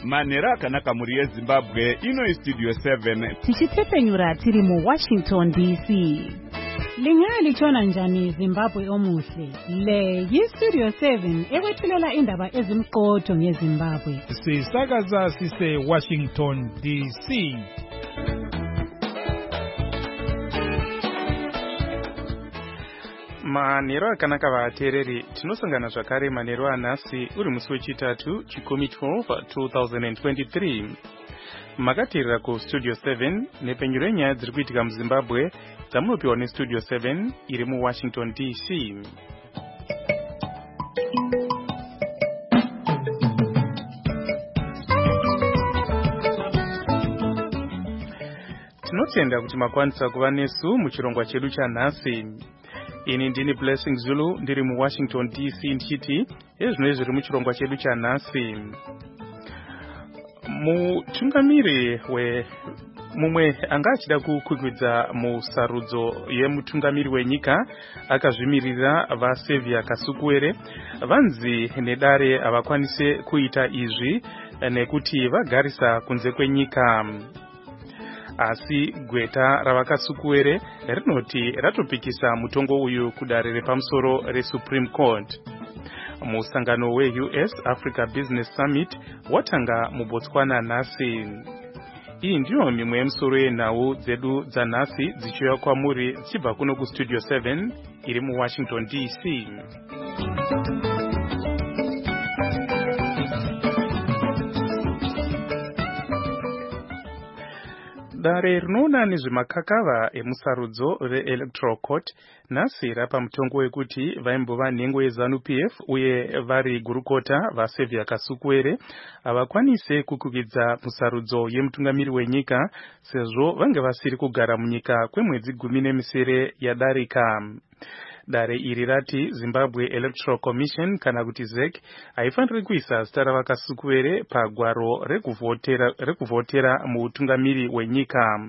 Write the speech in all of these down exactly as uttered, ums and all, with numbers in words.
manhero akanaka muri yezimbabwe. Ino Studio seven tichitepenyura tiri mu Washington D C. Lingali chona njani Zimbabwe omuhle. Le yi Studio seven ekwethulela indaba ezimqotho ngeZimbabwe. Sisakaza sise Washington D C. Manhero akanaka vateereri, tinosangana zvakare manhero anhasi uri musi wechitatu chikumi twelve two thousand twenty-three. Makateerera ku Studio seven nepenyuro yenyaya dziri kuitika muZimbabwe dzamunopiwa neStudio seven iri mu Washington D C. Tinotenda kuti makwanisa kuva nesu muchirongwa chedu chanhasi. Ini ndini Blessing Zulu ndiri mu Washington D C ndichiti ezvino zviri muchirongwa chedu chanhasi. Mutungamiri we mumwe anga achida kukwikwidza musarudzo yemutungamiri wenyika akazvimirira vaSaviour Kasukuwere vanzi nedare havakwanise kuita izvi nekuti vagarisa kunze kwenyika. Asi gweta ravakasukuwere rinoti ratopikisa mutongo uyu kudare repamusoro reSupreme Court. Musangano we-U S Africa Business Summit watanga muBotswana nhasi. Iyi ndiyo mimwe yemisoro yenhau dzedu dzanhasi dzichiuya kwamuri dzichibva kuno kuStudio seven iri mu Washington D C. Dare rinoona nezvemakakava emusarudzo reElectoral Court nhasi rapa mutongo wekuti vaimbova nhengo yeZANU-P F uye vari gurukota vaSaviour Kasukuwere havakwanise kukwikidza musarudzo yemutungamiri wenyika sezvo vange vasiri kugara munyika kwemwedzi gumi nemisere yadarika. Dare iri rati Zimbabwe Electoral Commission kana kuti Z E C haifaniri kuisa zita ravakasukuwere pagwaro rekuvhotera rekuvhotera muutungamiri wenyika.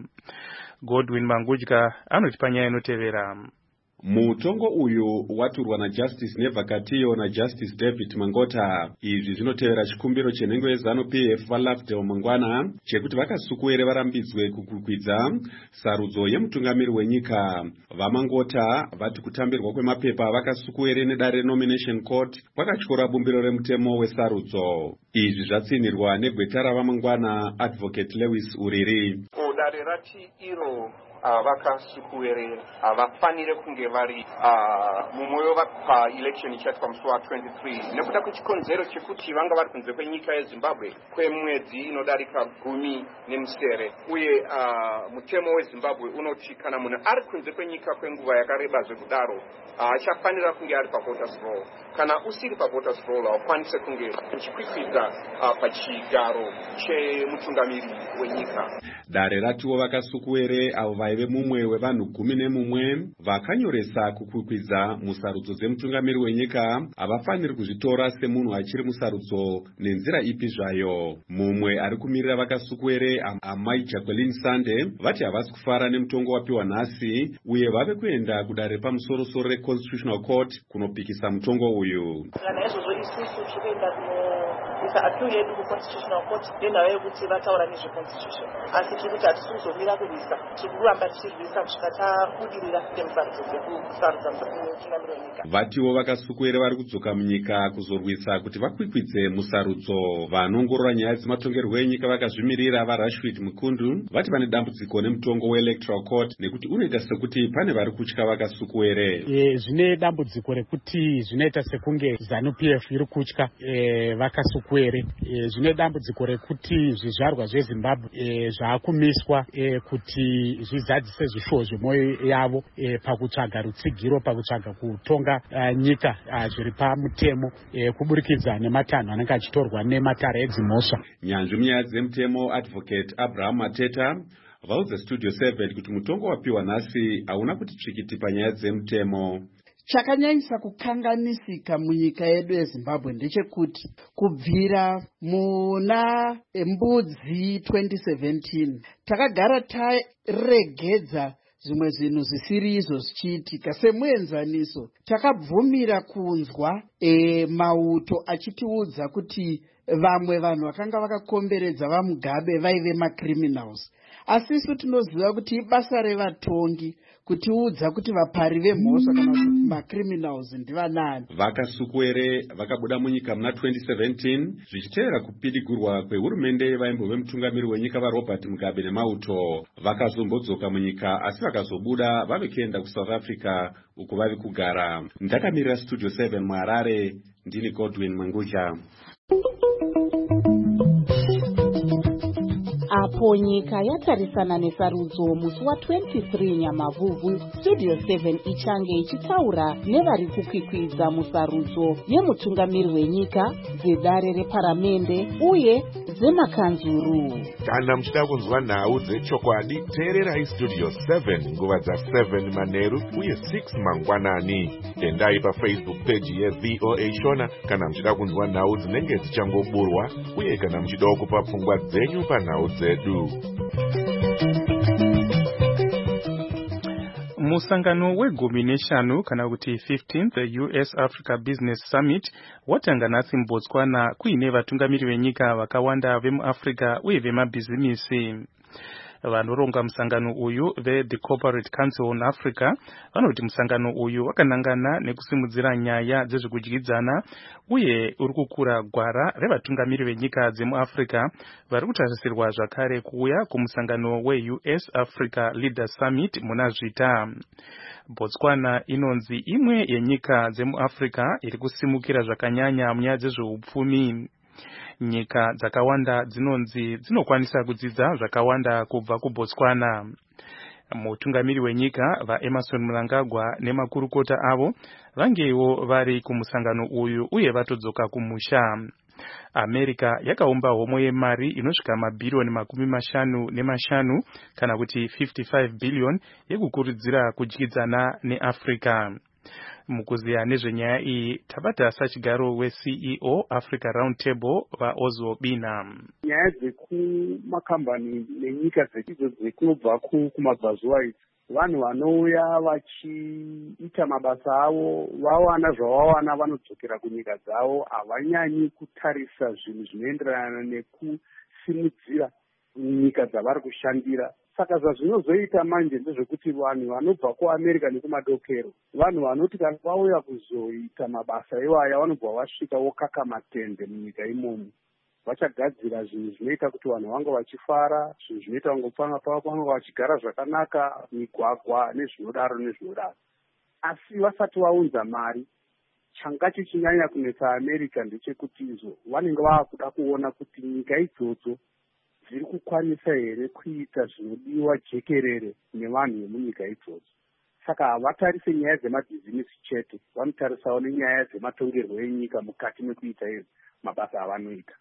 Godwin Mangudya anoti panyaya inotevera. Mutongo uyu waturwa naJustice Nevakatiyo naJustice David Mangota. Izvi zvinotevera chikumbiro chenhengo yeZANU-P F vaLovedale Mangwana chekuti vakasukuwere varambidzwe kukwikwidzwa sarudzo yemutungamiri wenyika. VaMangota vati kutambirwa kwemapepa vakasukuwere nedare Nomination Court kwakatyora bumbiro remutemo wesarudzo. Izvi zvatsinirwa negweta ravamangwana Advocate Lewis Uriri. Dare rati iro vakasukuwere havafanire kunge vari mumwoyo paelection ichaitwa musi wa twenty-three nekuda kwechikonzero chekuti vanga vari kunze kwenyika yeZimbabwe kwemwedzi inodarika gumi nemisere uye mutemo weZimbabwe unoti kana munhu ari kunze kwenyika kwenguva yakareba zvekudaro achafanira kunge ari pavoters roll. Kana usiri pavoters roll haukwanise kunge uchikwikwidza pachigaro chemutungamiri wenyika. Dare ratiwo vakasukuwere avo vaive mumwe wevanhu gumi nemumwe vakanyoresa kukwikwidza musarudzo dzemutungamiri wenyika havafaniri kuzvitora semunhu achiri musarudzo nenzira ipi zvayo. Mumwe ari kumirira vakasukuwere amai Jacqueline Sande vati havasi kufara nemutongo wapiwa nhasi uye vave kuenda kudare pamusorosoro reConstitutional Court kunopikisa mutongo uyu. Kana izvozvo isusu tikuenda kunoisa appeal yedu kuConstitutional Court nenhau yekuti vataura nezveConstitution asi tikuti hatisi kuzomira kurwisa tikuramba tichirwisa kusvika tabudirira nemusarudzo dzekusarudza mutungamiri wenyika. Vatiwo vakasukuwere vari kudzoka munyika kuzorwisa kuti vakwikwidze musarudzo. Vanongorora nyaya dzematongerwo enyika vakazvimirira vaRashid Mukundu vati pane dambudziko nemutongo weElectoral Court nekuti unoita sekuti pane vari kutya vakasukuwere. E, zvine dambudziko rekuti zvinoita sekunge ZANU-P F iri kutya e, vakasukuwere. E, zvine dambudziko rekuti zvizvarwa zveZimbabwe e, zvaakumiswa e, kuti zvizadzise zvishuwo zvemwoyo yavo e, pakutsvaga rutsigiro pakutsvaga kutonga uh, nyika uh, zviri pamutemo e, kuburikidza nematanho anenge achitorwa nematara edzimhosva. Nyanzvi munyaya dzemutemo Advocate Abraham Mateta vaudza Studio seven kuti mutongo wapiwa nhasi hauna kuti tsvikiti panyaya dzemutemo. Chakanyanyisa kukanganisika munyika yedu yeZimbabwe ndechekuti kubvira muna Mbudzi twenty seventeen takagara taregedza zvimwe zvinhu zvisiri izvo zvichiitika. Semuenzaniso, takabvumira kunzwa e, mauto achitiudza kuti vamwe vanhu vakanga vakakomberedza vaMugabe vaive macriminals, asi isu tinoziva kuti ibasa revatongi kutiudza kuti vapari vemhosva kana kuti macriminals ndivanani. Vakasukuwere vakabuda munyika muna twenty seventeen zvichitevera kupidigurwa kwehurumende vaimbove mutungamiri wenyika vaRobert Mugabe nemauto. Vakazombodzoka munyika asi vakazobuda vave kuenda kuSouth Africa uko vavi kugara. Ndakamirira Studio seven muHarare, ndini Godwin Mwenguja. Apo nyika yatarisana nesarudzo musi wa twenty-three Nyamavhuvhu, Studio seven ichange ichitaura nevari kukwikwidza musarudzo yemutungamiri wenyika, dzedare reparamende uye dzemakanzuru. Kana muchida kunzwa nhau dzechokwadi, teererai Studio seven nguva dza seven manheru uye six mangwanani. Endai paFacebook page yeV O A Shona kana muchida kunzwa nhau dzinenge dzichangoburwa uye kana muchida kupa pfungwa dzenyu panhau zedu. Musangano wegumi neshanu kana kuti fifteenth U S Africa Business Summit watanga nhasi muBotswana kuine vatungamiri venyika vakawanda vemuAfrica uye vemabhizimisi. Vanoronga musangano uyu ve-The Corporate Council on Africa vanoti musangano uyu wakanangana nekusimudzira nyaya dzezvekudyidzana uye uri kukura gwara revatungamiri venyika dzemuAfrica vari kutarisirwa zvakare kuuya kumusangano we-U S Africa Leader Summit muna Zvita. Botswana inonzi imwe yenyika dzemuAfrica iri kusimukira zvakanyanya munyaya dzezveupfumi. Nyika dzakawanda dzinonzi dzinokwanisa kudzidza zvakawanda kubva kuBotswana. Mutungamiri wenyika vaEmerson Mnangagwa nemakurukota avo vangewo vari kumusangano uyu uye vatodzoka kumusha. America yakaumba homwe yemari inosvika mabhirioni makumi mashanu nemashanu kana kuti fifty-five billion yekukurudzira kudyidzana neAfrica. Mukuziya nezvenyaya iyi tabata sachigaro we-C E O Africa Roundtable vaOzwo Bina. Nyaya dzekumakambani nenyika dzechidzo dzekunobva kumabvazuva idzi, vanhu vanouya vachiita mabasa avo, vawana zvavawana vanodzokera kunyika dzavo, havanyanyi kutarisa zvinhu zvinoenderana nekusimudzira nyika dzavari kushandira. Saka zvazvinozoita manje ndezvekuti vanhu vanobva kuAmerica nekumadokero, vanhu vanoti kana vauya kuzoita mabasa iwaya vanobva vasvika vokaka matende munyika imomo. Vachagadzira zvinhu zvinoita kuti vanhu vange vachifara, zvinhu zvinoita vangopfanga pavo vange vachigara zvakanaka, migwagwa nezvinodaro nezvinodaro. Asi vasati vaunza mari, changa chichinyanya kunetsa America ndechekuti izvo vanenge vakuda kuona kuti nyika idzodzo dziri kukwanisa here kuita zvinodiwa jekerere nevanhu vemunyika idzodzo. Saka havatarise nyaya dzemabhizimisi chete, vanotarisawo nenyaya dzematongerwo enyika mukati mekuita mabasa avanoita.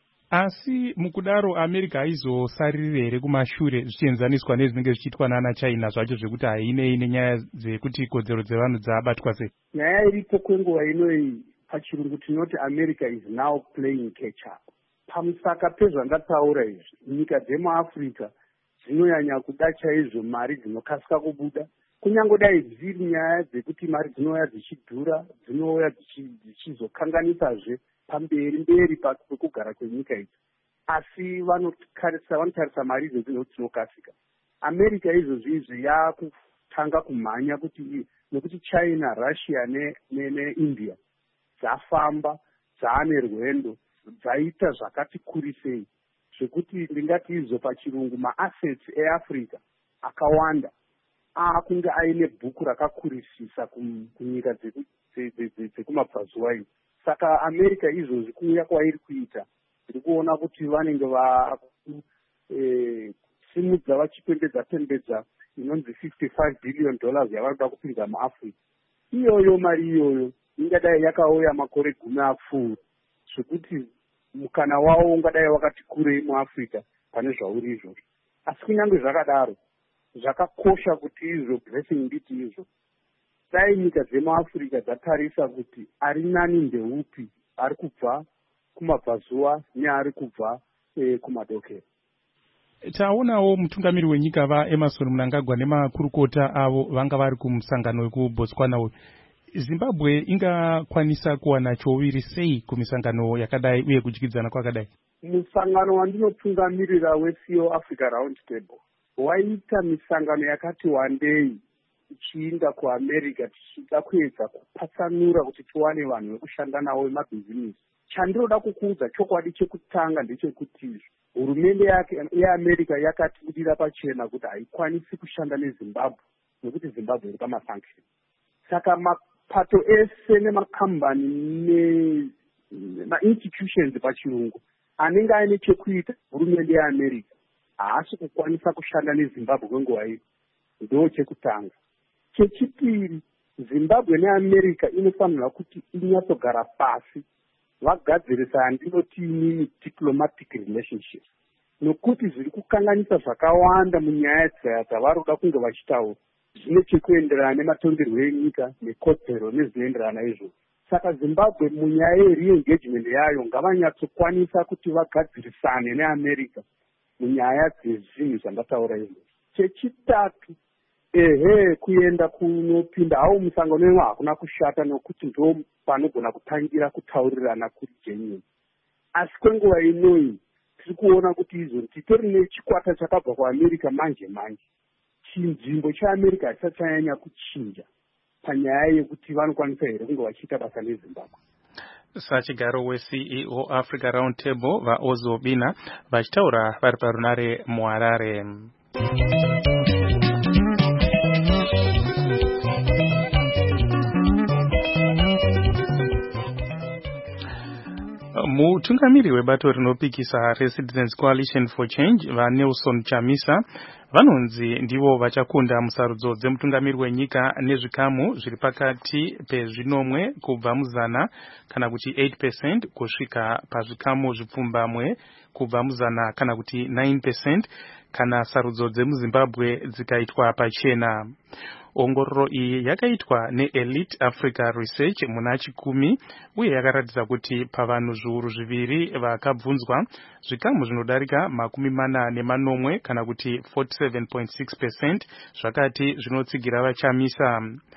Asi mukudaro America haizosariri here kumashure zvichienzaniswa nezvinenge zvichiitwa nana China zvacho zvekuti hainei nenyaya dzekuti kodzero dzevanhu dzabatwa sei? Nyaya iripo kwenguva inoyi pachirungu tinoti America is now playing catch up. Pamusaka pezvandataura izvi, nyika dzemuAfrica dzinonyanya kuda chaizvo mari dzinokasika kubuda. Kunyangodai dziri nyaya dzekuti mari dzinouya dzichidhura, dzinouya dzichizokanganisazve pamberi mberi pekugara kwenyika idzi. Asi vanotarisa vanotarisa mari idzodzo nekuti dzinokasika. America izvozvi izvi yakutanga kumhanya kuti nekuti China, Russia neIndia dzafamba, dzaane rwendo, dzaita zvakati kurisei, zvekuti ndingati izvo pachirungu maassets eAfrica akawanda akunge aine bhuku rakakurisisa kunyika dzekumabvazuva idzi. Saka America izvozvi kuuya kwairi kuita, tiri kuona kuti vanenge vasimudza vachipembedza pembedza inonzi fifty-five billion dollars yavanoda kupinza muAfrica. Iyoyo mari iyoyo ingadai yakauya makore gumi apfuura, zvekuti mukana wavo ungadai wakati kurei muAfrica pane zvauri izvozvo. Asi kunyange zvakadaro, zvakakosha kuti izvo blessing nditi izvo. Dai nyika dzemuAfrica dzatarisa kuti ari nani ndeupi, ari kubva kumabvazuva neari kubva eh, kumadokero. taonawo mutungamiri wenyika vaEmmerson Mnangagwa nemakurukota avo vanga vari kumusangano wekubotswana uyu. Zimbabwe ingakwanisa kuwana choviri sei kumisangano yakadai uye kudyidzana kwakadai? Musangano wandinotungamirira weC E O Africa Round Table waita misangano yakati wandei ichiinda kuAmerica tichida kuedza kupatsanura kuti tiwane vanhu vekushanda navo vemabhizinisi. Chandinoda kukuudza chokwadi chekutanga ndechekuti hurumende yake yeAmerica yakatibudira pachena kuti haikwanisi kushanda neZimbabwe nekuti Zimbabwe iri pamasanction. Saka mapato ese nemakambani nemainstitutions pachirungu anenge aine chekuita hurumende yeAmerica haasi kukwanisa kushanda neZimbabwe kwenguva iyi. Ndo chekutanga. Chechipiri, Zimbabwe neAmerica inofanirwa kuti inyatsogara pasi vagadzirisa handinoti inini diplomatic relationships, nokuti zviri kukanganisa zvakawanda munyaya dzavari kuda kunge vachitaura zvine chekuenderana nematongerwo enyika nekodzero nezvinoenderana izvo. Saka Zimbabwe munyaya yereengagement yayo ngavanyatsokwanisa kuti vagadzirisane neAmerica munyaya dzezvinhu zvandataura izvo. Chechitatu, ehe kuenda kunopinda hawo musangano wemwe hakuna kushata nokuti ndo panogona kutangira kutaurirana kuri genuine. Asi kwenguva inoyi tiri kuona kuti izvo titori nechikwata chakabva kuAmerica manje manje. Chinzvimbo chaAmerica hasati chanyanya kuchinja panyaya yekuti vanokwanisa here kunge vachiita basa neZimbabwe. Sachigaro weC E O Africa Round Table vaOzo Bina vachitaura vari parunare muHarare. Mutungamiri webato rinopikisa reCitizens Coalition for Change vaNelson Chamisa vanonzi ndivo vachakunda musarudzo dzemutungamiri wenyika nezvikamu zviri pakati pezvinomwe kubva muzana kana kuti eight percent kusvika pazvikamu zvipfumbamwe kubva muzana kana kuti nine percent kana sarudzo dzemuZimbabwe dzikaitwa pachena. Ongororo iyi yakaitwa neElite Africa Research muna chikumi uye yakaratidza kuti pavanhu zviuru zviviri vakabvunzwa zvikamu zvinodarika makumi mana nemanomwe kana kuti forty-seven point six percent zvakati zvinotsigira vaChamisa.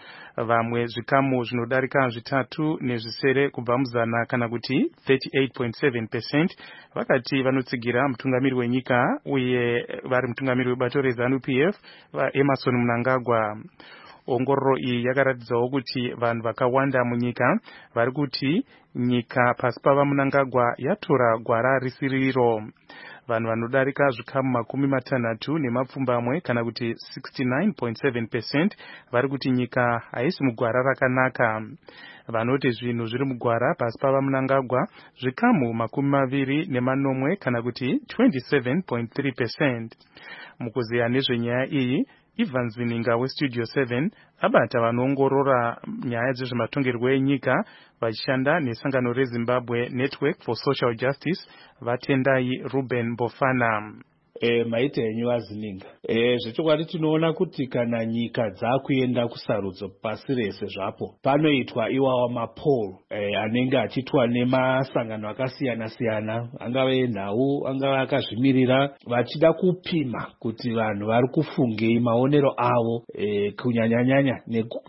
Vamwe zvikamu zvinodarika zvitatu nezvisere kubva muzana kana kuti thirty-eight point seven percent vakati vanotsigira mutungamiri wenyika uye vari mutungamiri webato reZANU P F vaEmmerson Mnangagwa. Ongororo iyi yakaratidzawo kuti vanhu vakawanda munyika vari kuti nyika pasi pava Mnangagwa yatora gwara risiriro. Vanhu vanodarika zvikamu makumi matanhatu nemapfumbamwe kana kuti sixty-nine point seven percent vari kuti nyika haisi mugwara rakanaka. Vanoti zvinhu zviri mugwara pasi pava Mnangagwa zvikamu makumi maviri nemanomwe kana kuti twenty-seven point three percent. Mukuziya nezvenyaya iyi, Ivan Zininga weStudio seven abata vanoongorora nyaya dzezvematongerwo enyika vachishanda nesangano reZimbabwe Network for Social Justice vaTendai Ruben Bofana. E, maite enyu aZininga. E, zvechokwadi tinoona kuti kana nyika dzakuenda kusarudzo pasi rese zvapo panoitwa iwawa mapoll e, anenge achiitwa nemasangano akasiyana siyana, angave enhau angave akazvimirira, vachida kupima kuti vanhu vari kufungei maonero avo e, kunyanyanyanya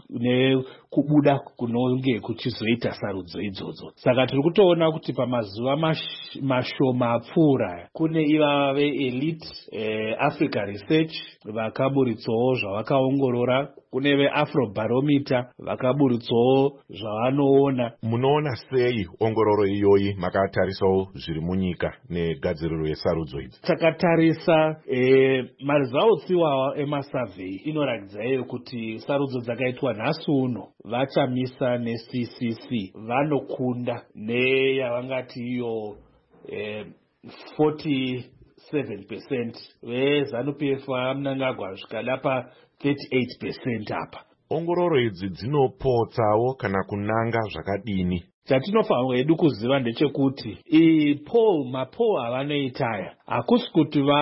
nekubuda ne kunonge kuchizoita sarudzo idzodzo. Saka tiri kutoona kuti pamazuva mash, mashoma apfuura kune ivava veElite Eh, Africa Research vakaburitsawo zvavakaongorora, kune veAfrobarometer vakaburitsawo zvavanoona. Munoona sei ongororo iyoyi makatarisawo zviri munyika negadziriro yesarudzo idzi? Takatarisa eh, maresults iwawa emasurvey inoratidza iyo kuti sarudzo dzakaitwa nhasi uno vaChamisa neC C C vanokunda neyavangati iyo eh, forty seven percent veZANU P F vaMnangagwa zvikada pa thirty-eight percent apa. Ongororo idzi dzinopotsawo kana kunanga zvakadini? Chatinofanirwa hedu kuziva ndechekuti iyi poll mapoll avanoitaya hakusi kuti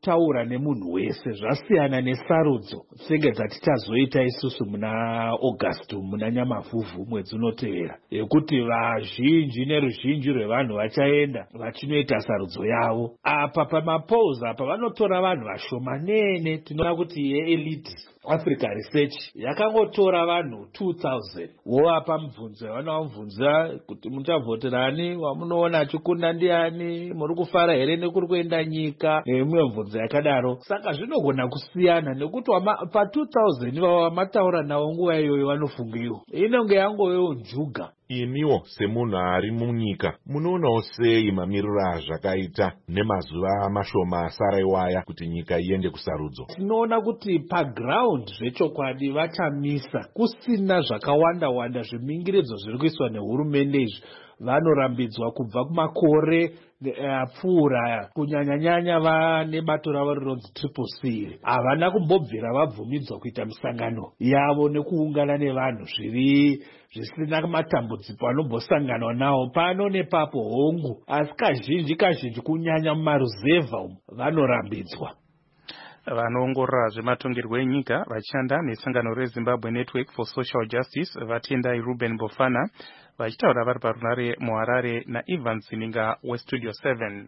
taura nemunhu wese zvasiyana nesarudzo senge dzatichazoita isusu muna August muna Nyamavhuvhu mwedzi unotevera, yekuti vazhinji neruzhinji rwevanhu vachaenda vachinoita sarudzo yavo. Apa pamapolls apa vanotora vanhu vashomanene. Tinoona kuti yeelite Africa Research yakangotora vanhu two thousand wovapa mubvunzo yavanamubvunza kuti muchavhoterani, wamunoona achikunda ndiani, muri kufara here nekuri kuenda nyika, nemimwe mubvunzo yakadaro. Saka zvinogona kusiyana nekuti pa two thousand vamataura navo nguva iyoyo vanofungiwa inenge yangovewo njuga. Imiwo semunhu ari munyika munoonawo sei mamiriro azvakaita nemazuva mashoma asara iwaya kuti nyika iende kusarudzo? Tinoona kuti paground zvechokwadi vachamisa kusina zvakawanda wanda zvimingiridzo zviri kuiswa nehurumende. Izvi vanorambidzwa kubva kumakore apfuura, kunyanyanyanya vane bato ravo rinonzi triple C. Havana kumbobvira vabvumidzwa kuita misangano yavo nekuungana nevanhu zviri zvisina matambudziko anombosanganwa nawo pano nepapo hongu, asi kazhinji kazhinji kunyanya mumaruzevha umu vanorambidzwa. Vanoongorora zvematongerwo enyika vachishanda nesangano reZimbabwe Network for Social Justice vatendai Ruben Bofana vachitaura vari parunare muHarare naIvan Zininga weStudio seven.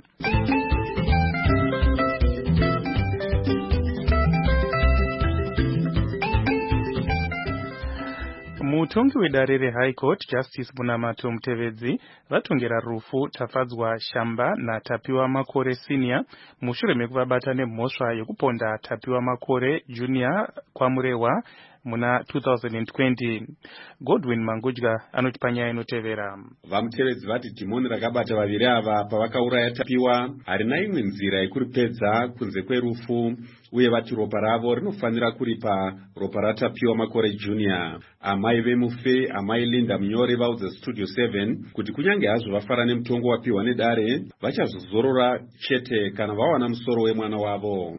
Mutongi wedare reHigh Court Justice Bunamato Mutevedzi vatongera rufu Tafadzwa Shamba naTapiwa Makore Senior mushure mekuvabata nemhosva yekuponda Tapiwa Makore Junior kwamurewa muna two thousand twenty. Godwin Mangudya anoti panyaya inotevera. Vamutevedzi vati dhimoni rakabata vaviri ava pavakauraya Tapiwa harina imwe nzira yekuripedza kunze kwerufu, uye vati ropa ravo rinofanira kuripa ropa raTapiwa Makore Junior. Amai vemufe Amai Linda Munyore vaudza Studio seven kuti kunyange hazvo vafara nemutongo wapiwa nedare vachazozorora chete kana vawana musoro wemwana wavo.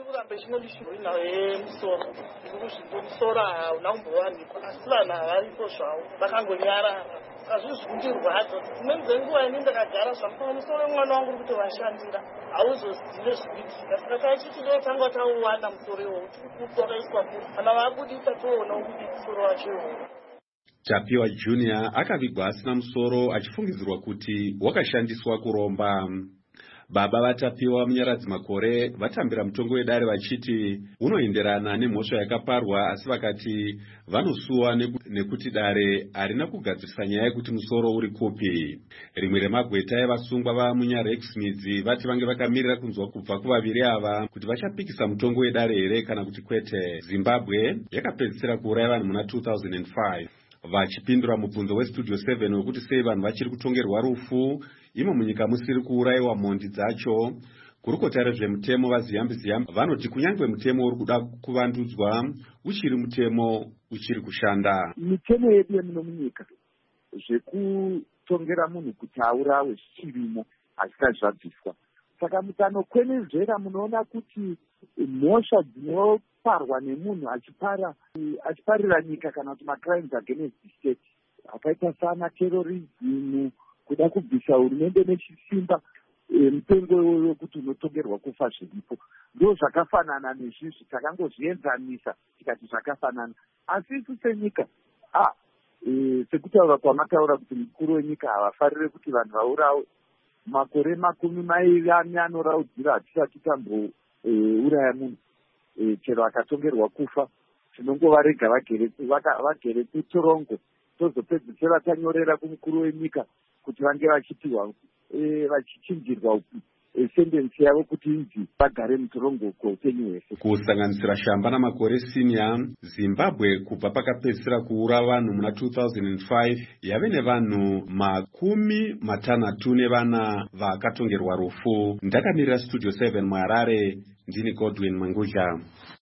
Musoro hauna kumbowanikwa, asi vanhu havaripo zvavo vakangonyarara. Hazvizvundirwadza dzimweni dzenguva ini ndakagara zvamupa musoro wemwana wangu uri kutovashandira hauzozive zvikuitika. Saka taichiti ndotanga tauwana musoro iwowo wakaiswa kuri kana vaabudisa toonawo kuti musoro wacho iwowo. Tapiwa Junior akavigwa asina musoro achifungidzirwa kuti wakashandiswa kuromba. Baba vatapiwa Munyaradzi Makore vatambira mutongo wedare vachiti unoenderana nemhosva yakaparwa, asi vakati vanosuwa nekuti dare harina kugadzirisa nyaya yekuti musoro uri kupi. Rimwe remagweta evasungwa vaMunyarex Midzi vati vange vakamirira kunzwa kubva kuvaviri ava kuti vachapikisa mutongo wedare here kana kuti kwete. Zimbabwe yakapedzisira kuuraya vanhu muna two thousand five. Vachipindura mubvunzo weStudio seven wekuti sei vanhu vachiri kutongerwa rufu imo munyika musiri kuurayiwa mhondi dzacho, kurukota rezvemutemo vaZiyambi Ziyambi vanoti kunyange mutemo uri kuda kuvandudzwa uchiri mutemo uchiri kushanda. Mitemo yedu yemuno munyika zvekutongera munhu kuti aurawe zvichirimo hazvisati zvabviswa. Saka mukanokwenezvera munoona kuti mhosva dzinoparwa nemunhu achipara achiparira nyika kana kuti macrimes against the state akaita sana terrorism, kuda kubvisa hurumende nechisimba, mupengo wekuti unotongerwa kufa zviripo, ndo zvakafanana nezvizvi takangozvienzanisa tikati zvakafanana. Asi isu senyika ah sekutaura kwamataura kuti mukuru wenyika havafarire kuti vanhu vaurawe, makore makumi mairi ane anoraudzira hatisati tambouraya munhu chero akatongerwa kufa. Tinongovarega vagere kutorongo tozopedzisira tanyorera kumukuru wenyika kuti vange vachitiwa vachichinjirwa upi sentensi yavo kuti inzi vagare mutorongo kweupenyu hwese. Kusanganisira Shamba naMakore Senior, Zimbabwe kubva pakapedzisira kuura vanhu muna two thousand five yave nevanhu makumi matanhatu nevana vakatongerwa rufu. Ndakamirira Studio seven muHarare, ndini Godwin Mangudya.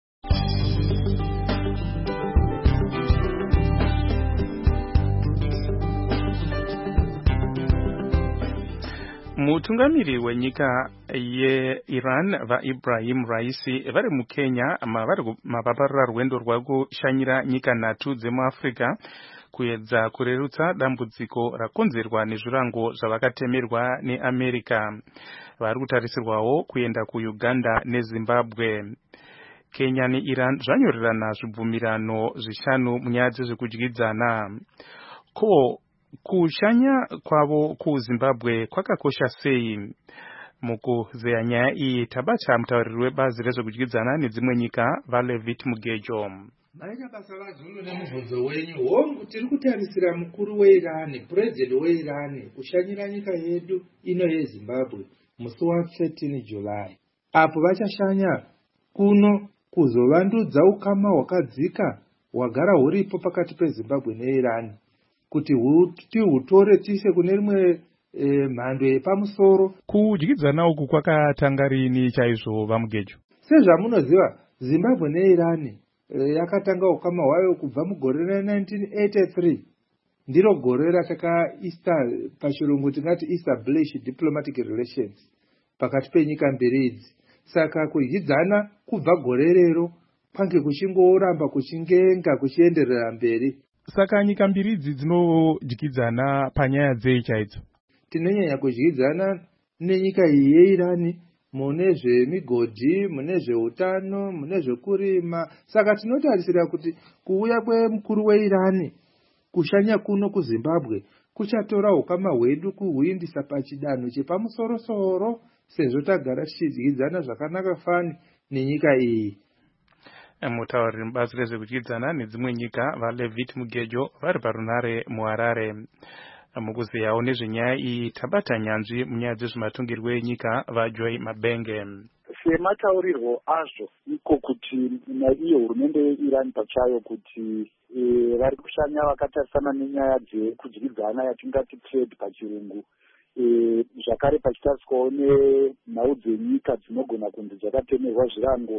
Mutungamiri wenyika yeIran vaIbrahim Raisi vari muKenya mavari mapaparira rwendo rwakushanyira nyika nhatu dzemuAfrica kuedza kurerutsa dambudziko rakonzerwa nezvirango zvavakatemerwa neAmerica. Vari kutarisirwawo kuenda kuUganda neZimbabwe. Kenya neIran zvanyorerana zvibvumirano zvishanu munyaya dzezvekudyidzana. Ko kushanya kwavo kuZimbabwe kwakakosha sei? Mukuzeya nyaya iyi tabata mutauriri webazi rezvekudyidzana nedzimwe nyika vaLevit Mugejo. Maina basa vazulu nemubvunzo wenyu. Hongu tiri kutarisira mukuru weIran, president weIran kushanyira nyika yedu ino yeZimbabwe musi wa thirteen July. Apo vachashanya kuno kuzovandudza ukama hwakadzika hwagara huripo pakati peZimbabwe neIran kuti hutore tise kune rimwe E, mhando yepamusoro. Kudyidzana uku kwakatanga rini chaizvo vaMugejo? Sezvamunoziva, Zimbabwe neIran e, yakatanga ukama hwayo kubva mugore ra nineteen eighty-three. Ndiro gore ratakaista pachirungu tingati establish diplomatic relations pakati penyika mbiri idzi. Saka kudyidzana kubva gore rero pange kuchingoramba kuchingenga kuchienderera mberi. Saka nyika mbiri idzi dzinodyidzana panyaya dzei chaidzo? Tinonyanya kudyidzana nenyika iyi yeIran mune zvemigodhi, mune zveutano, mune zvekurima. Saka tinotarisira kuti kuuya kwemukuru weIran kushanya kuno kuZimbabwe kuchatora ukama hwedu kuhuindisa pachidanho chepamusoro-soro sezvo tagara tichidyidzana zvakanaka fani nenyika iyi. Mutauriri mubazi rezvekudyidzana nedzimwe nyika vaLevit Mugejo vari parunare muHarare. Mukuzeyawo nezvenyaya iyi tabata nyanzvi munyaya dzezvematungirwo enyika vaJoy Mabenge. Semataurirwo azvo iko kuti naiyo hurumende yeIran pachayo kuti e, vari kushanya vakatarisana nenyaya dzekudyidzana yatingati trade pachirungu. E, zvakare pachitariswawo nenhau dzenyika dzinogona kunzi dzakatemerwa zvirango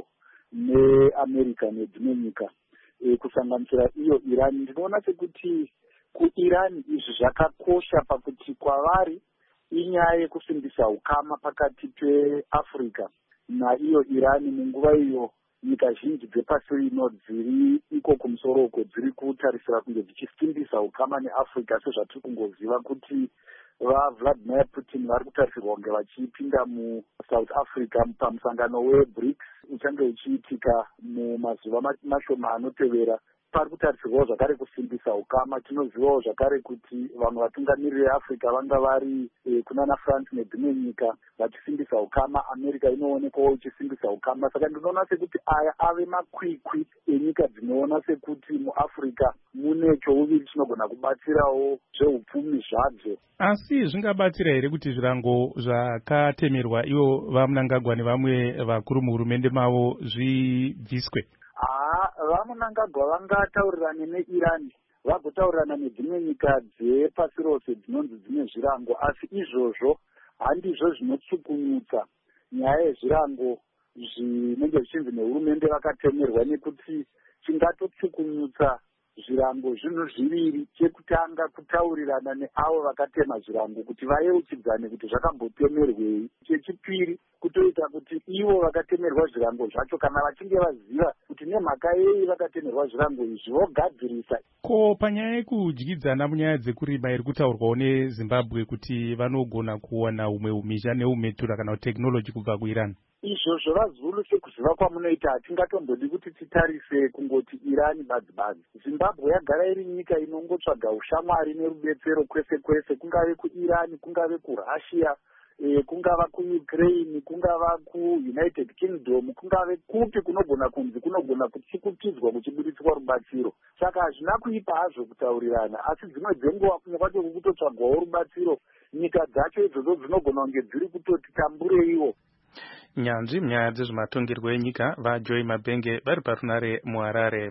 neAmerica nedzimwe nyika e, kusanganisira iyo Iran. Ndinoona sekuti kuIran izvi zvakakosha pakuti kwavari inyaya yekusimbisa ukama pakati peAfrica naiyo Iran munguva iyo nyika zhinji dzepasi rino dziri iko kumusoro uko dziri kutarisira kunge dzichisimbisa ukama neAfrica sezvatiri kungoziva kuti vaVladimir Putin vari kutarisirwa kunge vachipinda muSouth Africa pamusangano weBRICS uchange uchiitika mumazuva mashoma anotevera. Pari kutarisirwawo zvakare kusimbisa ukama. Tinozivawo zvakare kuti vamwe vatungamiriri veAfrica vanga vari e, kunana France nedzimwe nyika vachisimbisa ukama. America inoonekwawo ichisimbisa ukama. Saka ndinoona sekuti aya ave makwikwi enyika dzinoona sekuti muAfrica mune chouviri chinogona kubatsirawo zveupfumi zvadzo. Asi zvingabatsira here kuti zvirango zvakatemerwa ivo vaMnangagwa nevamwe vakuru muhurumende mavo zvibviswe? Haa, vaMnangagwa vangataurirane neIran vagotaurirana nedzimwe nyika dzepasi rose dzinonzi dzine zvirango, asi izvozvo handizvo zvinotsukunyutsa nyaya yezvirango zvinenge zvichinzi nehurumende vakatemerwa, nekuti chingatotsukunyutsa zvirango zvinhu zviviri. Chekutanga kutaurirana neavo vakatema zvirango kuti vayeuchidzane kuti zvakambotemerwei. Chechipiri kutoita kuti ivo vakatemerwa zvirango zvacho kana vachinge vaziva kuti nemhaka yei vakatemerwa zvirango izvi vogadzirisa. Ko panyaya yekudyidzana munyaya dzekurima iri kutaurwawo neZimbabwe kuti vanogona kuwana umwe umhizha neumetura kana tekinoloji kubva kuIran? Izvozvo vaZulu sekuziva kwamunoita hatingatombodi kuti titarise kungoti Iran badzi badzi. Zimbabwe yagara iri nyika inongotsvaga ushamwari nerubetsero kwese kwese, kungave kuIran, kungave kuRussia, e, kungava kuUkraine, kungava kuUnited Kingdom, kungave kupi kunogona kunzi kunogona kutsikukidzwa kuchibuditswa rubatsiro. Saka hazvina kuipa hazvo kutaurirana, asi dzimwe dzenguva kumwe kwacho kukutotsvagwawo rubatsiro, nyika dzacho idzodzo dzinogona kunge dziri kutoti tambureiwo. Nyanzvi munyaya dzezvematungirwo enyika vaJoy Mabenge vari parunare muHarare.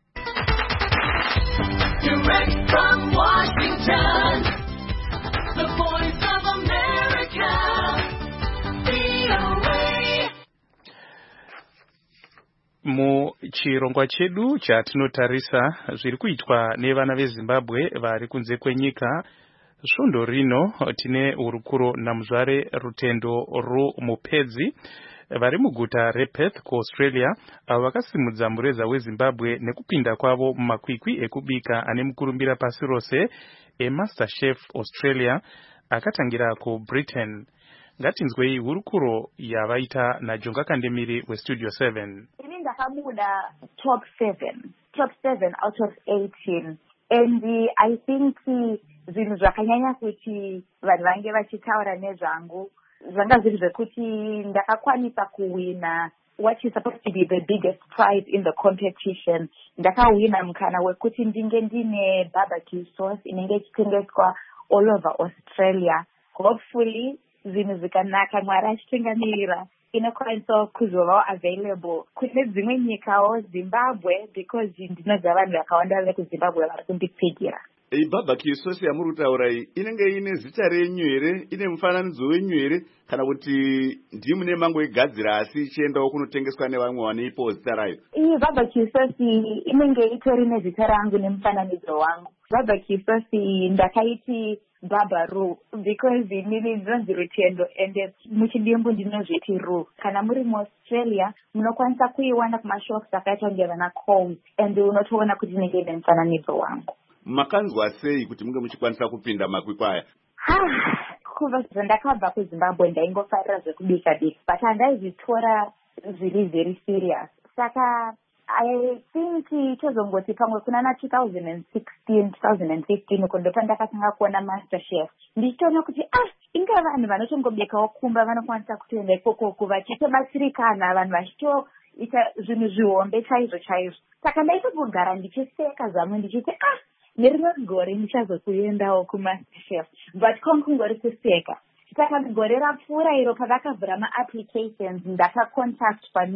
Direct from Washington, the voice of America, V O A. Muchirongwa chedu chatinotarisa zviri kuitwa nevana veZimbabwe vari kunze kwenyika, svondo rino tine urukuro namuzvare Rutendo Rumupedzi vari muguta rePerth kuAustralia avo vakasimudza mureza weZimbabwe nekupinda kwavo mumakwikwi ekubika ane mukurumbira pasi rose eMasterchef Australia akatangira kuBritain. Ngatinzwei hurukuro yavaita naJonga Kandemiri weStudio seven. Ini ndakabuda top seven, top seven out of eighteen. And uh, I think zvinhu zvakanyanya kuti vanhu vange vachitaura nezvangu zvanga zviri zvekuti ndakakwanisa kuwina what is supposed to be the biggest prize in the competition. Ndakawina mukana wekuti ndinge ndine barbecue sauce inenge ichitengeswa all over Australia. Hopefully zvinhu zvikanaka Mwari achitengamirira inokwanisa kuzovawo available kune dzimwe nyikawo Zimbabwe because ndinoziva vanhu vakawanda vekuZimbabwe vari kundipikira. Ei barbecue sauce yamuri kutaura iyi inenge ine zita renyu here, ine mufananidzo wenyu here, kana kuti ndimu nemango igadzira asi ichiendawo kunotengeswa nevamwe vaneipawo zita rayo? Iyi barbecue sauce inenge itori nezita rangu nemufananidzo wangu. Barbecue sauce ndakaiti Baba Ru because inini ndinonzi Rutendo and muchidimbu ndinozviti Ru. Kana muri muAustralia munokwanisa kuiwana kumashops akaita kunge vana Coles and unotoona kuti inenge ine mufananidzo wangu. Makanzwa sei kuti munge muchikwanisa kupinda makwikwi aya? Kuva zvandakabva kuZimbabwe ndaingofarira zvekubika bika but handaizitora zviri very serious. Saka I think chozongoti pamwe kuna na two thousand sixteen, two thousand fifteen kundota ndakatanga kuona MasterChef. Ndichitoona kuti ah inga vanhu vanotongobekawo kumba vanokwanisa kutoenda ikoko vachitobatsirikana vanhu vachitoita zvinhu zvihombe chaizvo chaizvo. Saka ndaitogara ndichiseka zvamu ndichiti ah nerimwe gore ndichazokuendawo kuMasterChef but kongori kuseka. Saka gore rapfuura iro pavakavhura maapplications ndakacontactwa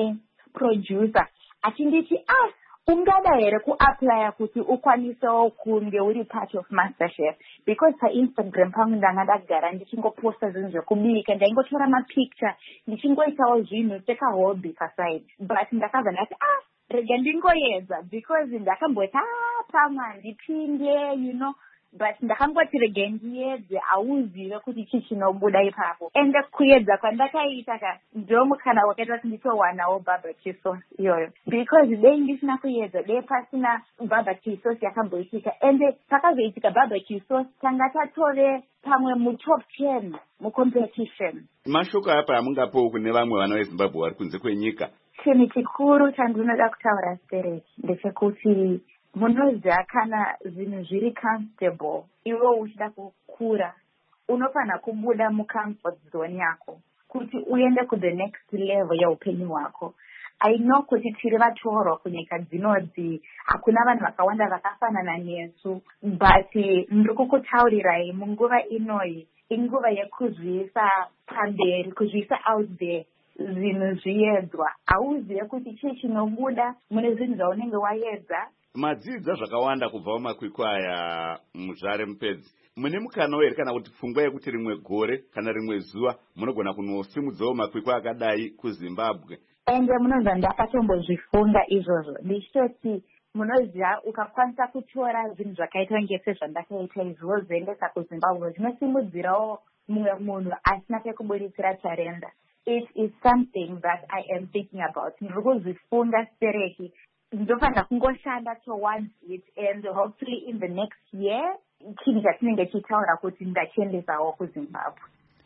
neproducer achinditi ah ungada here kuapply kuti ukwanisewo kunge uri part of MasterChef because paInstagram pangu ndanga ndagara ndichingoposta zvinhu zvekubika ndaingotora mapicture ndichingoitawo zvinhu seka hobby paside but ndakabva ndati ah rega ndingoedza because ndakamboti ah pamwe handipinde you know but ndakangoti rega ndiedze auzive kuti chii chinobuda ipapo ende kuedza kwandakaita ka ndomukana wakaita kuti nditowanawo barbecue sauce iyoyo because dei ndisina kuedza dei pasina barbecue sauce yakamboitika ende pakazoitika barbecue sauce tanga tatove pamwe mutop ten mucompetition. Mashoko apa amungapo kune vamwe vana veZimbabwe vari kunze kwenyika? Chinhu chikuru chandinoda kutaura Spirit ndechekuti munoziva kana zvinhu zviri comfortable iwe uchida kukura unofanira kubuda mucomfort zone yako kuti uende ku the next level yeupenyu hwako. I know kuti tiri vatorwa kunyika dzinodzi hakuna vanhu vakawanda vakafanana nesu but ndiri kukutaurirai munguva inoyi inguva yekuzviisa pamberi kuzviisa out there zvinhu zviedzwa auzive kuti chii chinobuda mune zvinhu zvaunenge waedza. Madzidza zvakawanda kubva mumakwikwi aya muzvare mupedzi. Mune mukana here kana kuti pfungwa yekuti rimwe gore kana rimwe zuva munogona kunosimudzawo makwikwi akadai kuZimbabwe? Ende munonzwa ndakatombozvifunga izvozvo ndichitoti munoziva ukakwanisa kutora zvinhu zvakaita kunge sezvandakaita izvo zvoendesa kuZimbabwe zvinosimudzirawo mumwe munhu asina pekuburitsira charenda. It is something that I am thinking about. Ndiri kuzvifunga Stereki ndofanira kungoshanda towards it and hopefully in the next year chinhu chatinenge chitaura kuti ndachiendesawo kuZimbabwe.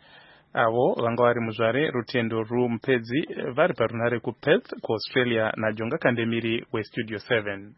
Avo vanga vari muzvare Rutendo Ru Mupedzi vari parunhare kuPerth kuAustralia naJonga Kandemiri weStudio seven.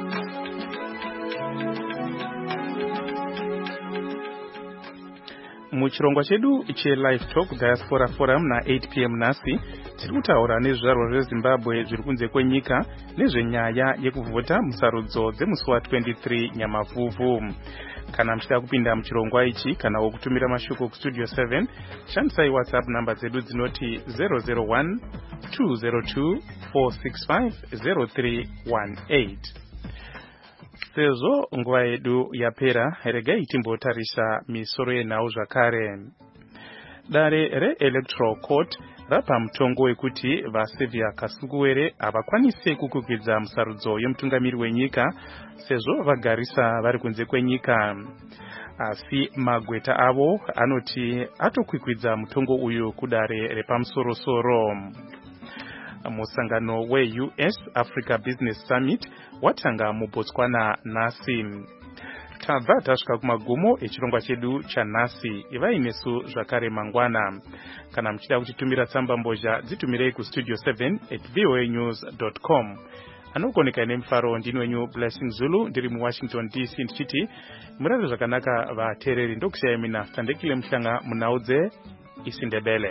Muchirongwa chedu cheLive Talk Diaspora Forum na eight p m nhasi tiri kutaura nezvizvarwa zveZimbabwe zviri kunze kwenyika nezvenyaya yekuvhota musarudzo dzemusi wa-twenty-three Nyamavhuvhu. Kana muchida kupinda muchirongwa ichi kana wokutumira mashoko kuStudio seven shandisai WhatsApp namba dzedu dzinoti zero zero one two zero two four six five zero three one eight. Sezvo nguva yedu yapera regai timbotarisa misoro yenhau zvakare. Dare reElectoral Court rapa mutongo wekuti vaSevia Kasukuwere havakwanise kukwikwidzwa musarudzo yomutungamiri wenyika sezvo vagarisa vari kunze kwenyika. asi magweta avo anoti atokwikwidza mutongo uyu kudare repamusorosoro. Musangano we-U S Africa Business Summit watanga muBotswana nhasi. Tabva tasvika kumagumo echirongwa chedu chanhasi. Ivai nesu zvakare mangwana. Kana muchida kutitumira tsamba mbozha dzitumirei kustudio seven at voa news dot com. Anokoneka nemufaro ndini wenyu Blessing Zulu ndiri muWashington D C ndichiti murave zvakanaka vateereri. Ndokusiyai mina Tandekile Muhlanga munaudze isiNdebele.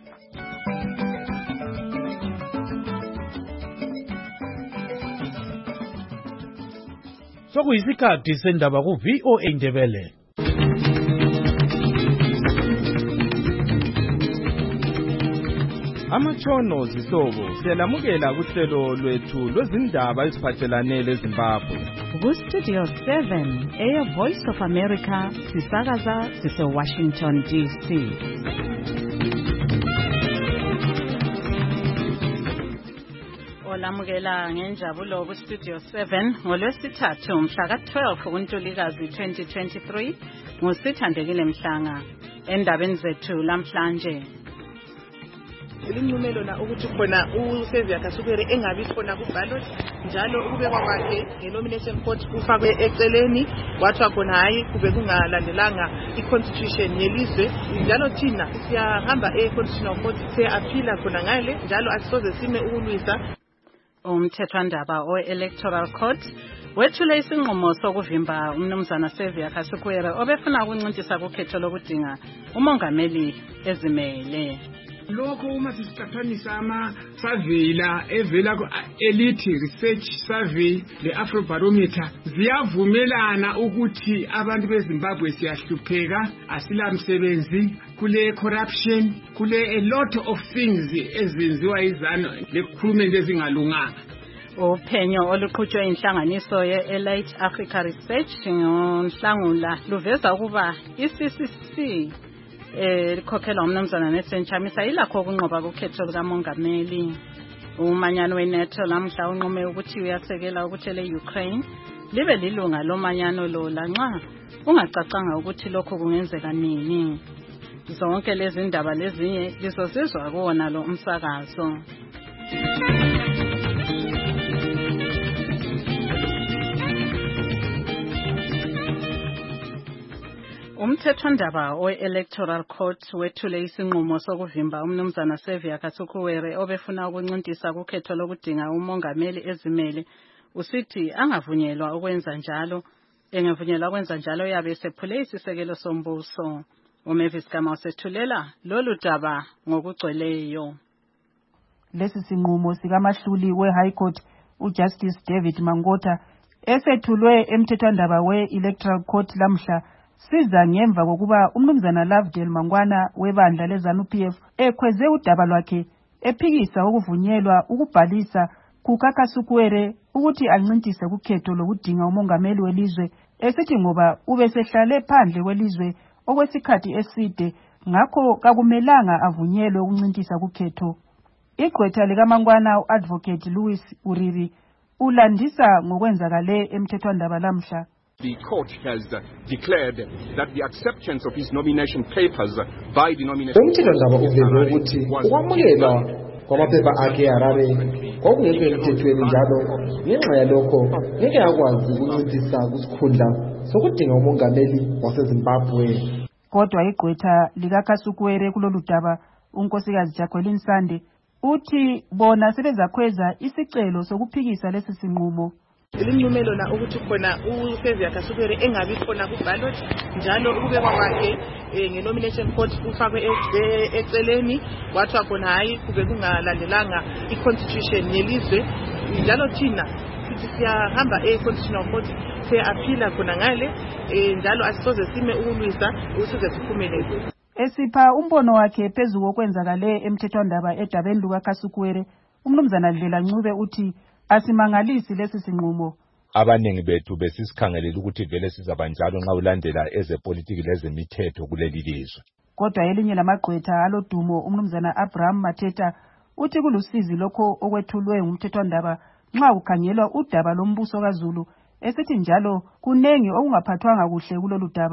Sokuyisikhathi sendaba ku V O A Ndebele. Amatshono zihlobo siyalamukela kuhlelo lwethu lwezindaba eziphathelane leZimbabwe. Ku Studio seven eya Voice of America sisakaza sise Washington D C. Olamukela ngenjabulo ku Studio seven ngolwesithathu mhla ka twelve kuNtulikazi twenty twenty-three ngusithandekile Mhlanga endabeni zethu lamhlanje. Ilinqumelo la ukuthi khona uSevia Kasukere engabi khona ku ballot njalo ukubekwa kwakhe nge-nomination court kufakwe eceleni wathwa khona hayi kube kungalandelanga i-constitution yelizwe njalo thina siyahamba e-constitutional court siya-aphila khona ngale njalo asisoze sime ukulwisa. Umthethwandaba o-electoral court wethule isinqumo sokuvimba umnumzana Sevia Kasukere obefuna ukuncintisa kukhetho lokudinga umongameli ezimele. Lokho uma sisiqhathanisa ama-survey la evela ku-Elite Research Survey le-Afrobarometer ziyavumelana ukuthi abantu beZimbabwe siyahlupheka, asilamsebenzi, kule corruption, kule a lot of things ezenziwa izano lekhulume ezingalunganga. Uphenyo oluqhutshwe inhlanganiso ye-Elite Africa Research ngomhlangula luveza ukuba i-C C C eh likhokhela umnumzana Nelson Chamisa ilakho ukunqoba ukhetho likamongameli. Umanyano weNATO lamhla unqume ukuthi uyasekela ukuthi le-Ukraine libe lilunga lomanyano lo lanxa ungacacanga ukuthi lokho kungenzeka nini. Zonke lezi ndaba lezinye lizozizwa kuwona lo umsakazo. Umthethwandaba we-electoral court wethule isinqumo sokuvimba umnumzana Sevia Kasukere obefuna ukuncintisa kukhetho lokudinga umongameli ezimele. Usithi angavunyelwa ukwenza njalo, engavunyelwa ukwenza njalo yabe sephule isisekelo sombuso. uMavis Gama usethulela lolu daba ngokugcweleyo. Lesi sinqumo sikamahluli we-High Court uJustice David Mangota esethulwe emthethwandaba we-electoral court lamhla siza ngemva kokuba umnumzana Lovedale Mangwana webandla leZANU-P F ekhweze udaba lwakhe ephikisa ukuvunyelwa ukubhalisa kuKakasukwere ukuthi ancintise kukhetho lokudinga umongameli welizwe esithi ngoba ubesehlale phandle kwelizwe okwesikhathi eside ngakho kakumelanga avunyelwe ukuncintisa kukhetho. Igqwetha likaMangwana uAdvocate Louis Uriri ulandisa ngokwenzakale emthethwandaba lamhla. The court has uh, declared that the acceptance of his nomination papers by the nomination umthethwandaba uveze ukuthi ukwamukelwa kwamaphepha akhe eHarare kwakungekho emthethweni njalo ngenxa yalokho ngeke akwazi ukuncintisa kusikhundla sokudinga umongameli waseZimbabwe. Kodwa igqwetha likaKasukwere kulolu daba unkosikazi Jacqueline Sande uthi bona sebezakhweza isicelo sokuphikisa lesi sinqumo. Ilinqumelo la ukuthi khona uSevia Kasukere engabi khona ku ballot njalo ukubekwa kwakhe nge-nomination court kufakwe eceleni wathwa khona hayi kube kungalandelanga i-constitution yelizwe njalo thina sithi siyahamba e-constitutional court siya-aphila khona ngale njalo asisoze sime ukulwisa usize siphumelele. Esipha umbono wakhe phezu kokwenzakale emthethwandaba edabeni lukaKasukwere umnumzana Dlela Ncube uthi asimangalisi lesi sinqumo. Abaningi bethu besisikhangelela ukuthi vele sizaba njalo nxa ulandela ezepolitiki lezemithetho kuleli lizwe. Kodwa elinye lamagqwetha alodumo umnumzana Abraham Mateta uthi kulusizi lokho okwethulwe ngumthethwandaba nxa ukhangelwa udaba lombuso kaZulu esithi njalo kunengi okungaphathwanga kuhle kulolu daba.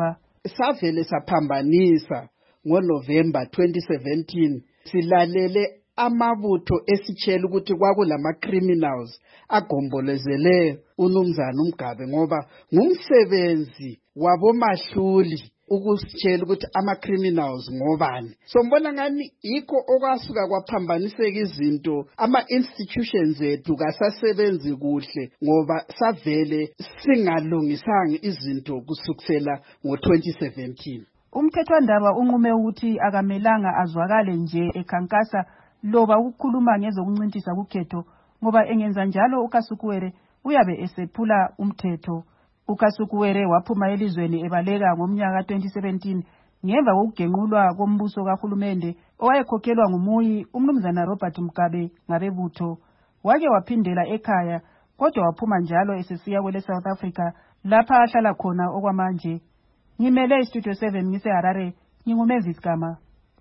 savele saphambanisa ngoNovember twenty seventeen silalele amabutho esitshela ukuthi kwakulama criminals agombolezele uNumzana uMgabe ngoba ngumsebenzi wabomahluli ukusitshela ukuthi ama criminals ngobani. So mbona ngani yikho okwasuka kwaphambaniseka izinto, ama institutions ethu kasasebenzi kuhle ngoba savele singalungisanga izinto kusukela ngo twenty seventeen. Umthethwandaba unqume ukuthi akamelanga azwakale nje ekhankasa loba ukukhuluma ngezokuncintisa kukhetho ngoba engenza njalo uKasukuwere uyabe esephula umthetho. uKasukuwere waphuma elizweni ebaleka ngomnyaka twenty seventeen ngemva kokugenqulwa kombuso kahulumende owayekhokhelwa ngumuyi uMnumzana Robert Mugabe ngabebutho. Wake waphindela ekhaya kodwa waphuma njalo esesiya kwele South Africa lapha ahlala khona okwamanje. Ngimele iStudio seven ngise Harare, nginguMavis Gama.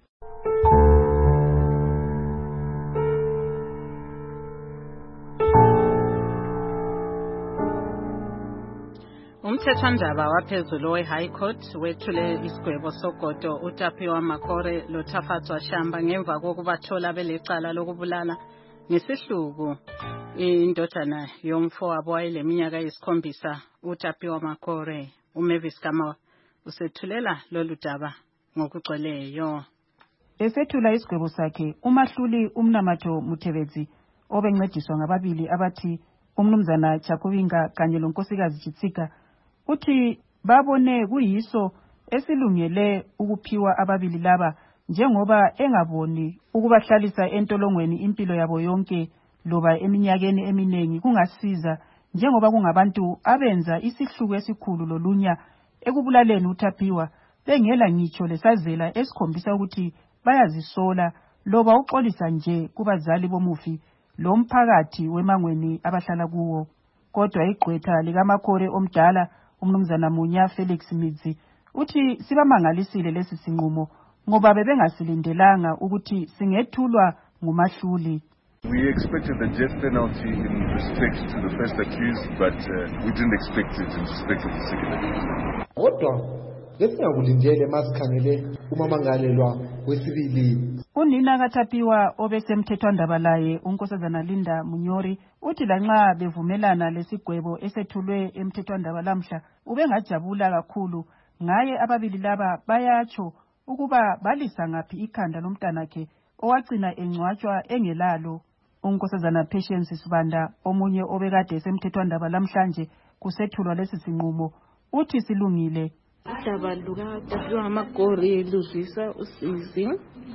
Umthethwandaba waphezulu we-High Court wethule isigwebo sogodo uTapiwa Makore loThafatswa Shamba ngemva kokubathola belecala lokubulala ngesihluku indodana yomfowabo wayeleminyaka eyisikhombisa uTapiwa Makore. uMavis Gama usethulela lolu daba ngokugcweleyo. Esethula isigwebo sakhe umahluli uMnamatho Muthebezi obencediswa ngababili abathi uMnumzana Chakubinga kanye lonkosikazi Chitsika uthi babone kuyiso esilungele ukuphiwa ababili laba njengoba engaboni ukubahlalisa entolongweni impilo yabo yonke loba eminyakeni eminengi kungasiza njengoba kungabantu abenza isihluku esikhulu lolunya ekubulaleni uTapiwa bengela ngitsho lesazela esikhombisa ukuthi bayazisola loba uxolisa nje kubazali bomufi lo mphakathi wemangweni abahlala kuwo. Kodwa igqwetha likaMakore omdala uMnumzana Munya Felix Midzi uthi sibamangalisile lesi sinqumo ngoba bebengasilindelanga ukuthi singethulwa ngumahluli. We expected the death penalty in respect to the first accused, but uh, we didn't expect it in respect of the second accused. Kodwa lesingakulindele masikhangele umamangalelwa wesibili. Unina kaTapiwa obesemthethwandaba laye uNkosazana Linda Munyori uthi lanxa bevumelana lesigwebo esethulwe emthethwandaba lamhla ubengajabula kakhulu ngaye ababili laba bayatsho ukuba balisa ngaphi ikhanda lomntanakhe owagcina engcwatshwa engelalo. uNkosazana Patience Sibanda omunye obekade esemthethwandaba lamhlanje kusethulwa lesi sinqumo uthi silungile. Udaba lukaTapiwa Makore luzwisa usizi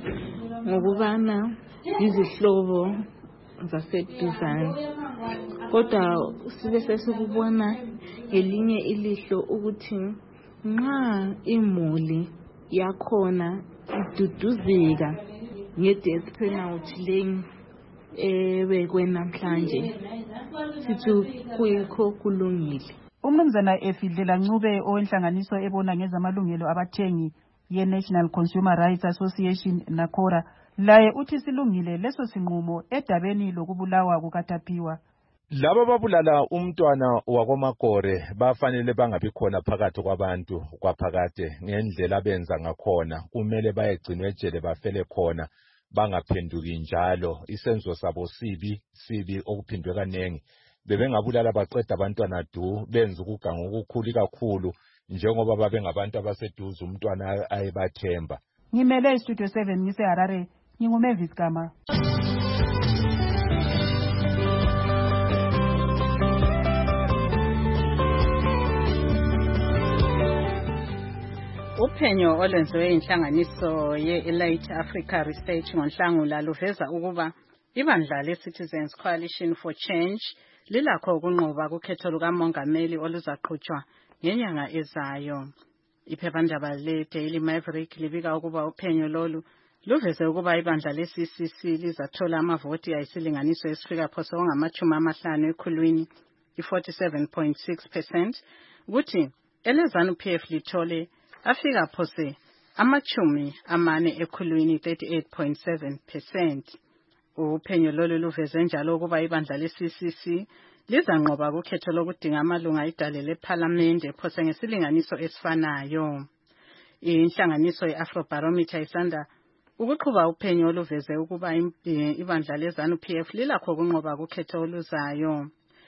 ngokubana izihlobo zaseduzane, kodwa sibe sesikubona ngelinye ilihlo ukuthi nxa imuli yakhona iduduzeka nge-death penalty leyi ebekwe namhlanje sithi kuyikho kulungile. uMnumzana Efidlela Ncube owenhlanganiso ebona ngezamalungelo abathengi ye-National Consumer Rights Association NACORA laye uthi silungile leso sinqumo edabeni lokubulawa kukaTapiwa. Laba babulala umntwana wakoMakore bafanele bangabi khona phakathi kwabantu kwaphakade ngendlela benza ngakhona, kumele bayegcinwe ejele bafele khona bangaphenduki njalo. Isenzo sabo sibi sibi okuphindwe kanengi. Bebengabulala baqeda abantwana du benza ukuganga okukhulu kakhulu njengoba babe ngabantu abaseduze umntwana ayebathemba. Ngimele iStudio seven ngise Harare, nginguMavis Gama. Uphenyo olwenziwe inhlanganiso ye-Elite Africa Research ngoNhlangula luveza ukuba ibandla le-Citizens Coalition for Change lilakho ukunqoba kukhetho lukamongameli oluzaqhutshwa ngenyanga ezayo. Iphephandaba le-Daily Maverick libika ukuba uphenyo lolu luveze ukuba ibandla le-C C C lizathola amavoti ayisilinganiso esifika phose ongamachumi amahlanu ekhulwini i-forty-seven point six percent, ukuthi eleZANU P F lithole afika phose amachumi amane ekhulwini thirty-eight point seven percent. Uphenyo lolu luveze njalo ukuba ibandla le-C C C lizanqoba kukhetho lokudinga amalunga idale lephalamende phose ngesilinganiso esifanayo. inhlanganiso ye-Afrobarometer isanda ukuqhuba uphenyo oluveze ukuba ibandla leZANU-P F lilakho ukunqoba kukhetho oluzayo.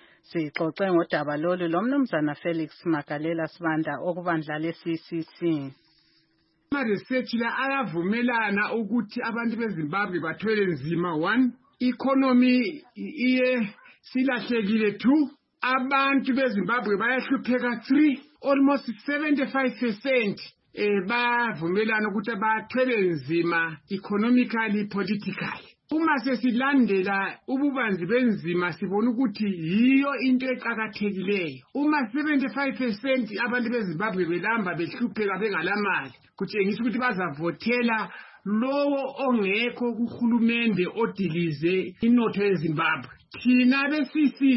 Sixoxe ngodaba lolu lomnumzana Felix Magalela Sibanda okubandla le-C C C. Ama-research la ayavumelana ukuthi abantu beZimbabwe bathwele nzima. One, economy iye silahlekile. Two, abantu beZimbabwe bayahlupheka. Three, almost seventy-five percent eh bavumelana ukuthi bathwele nzima economically, politically. Uma sesilandela ububanzi benzima sibona ukuthi yiyo into eqhakathekileyo. Uma seventy-five percent abantu beZimbabwe belamba behlupheka bengalamali, kutshengisa ukuthi bazavotela lowo ongekho kuhulumende odilize inotho yeZimbabwe. Thina besisi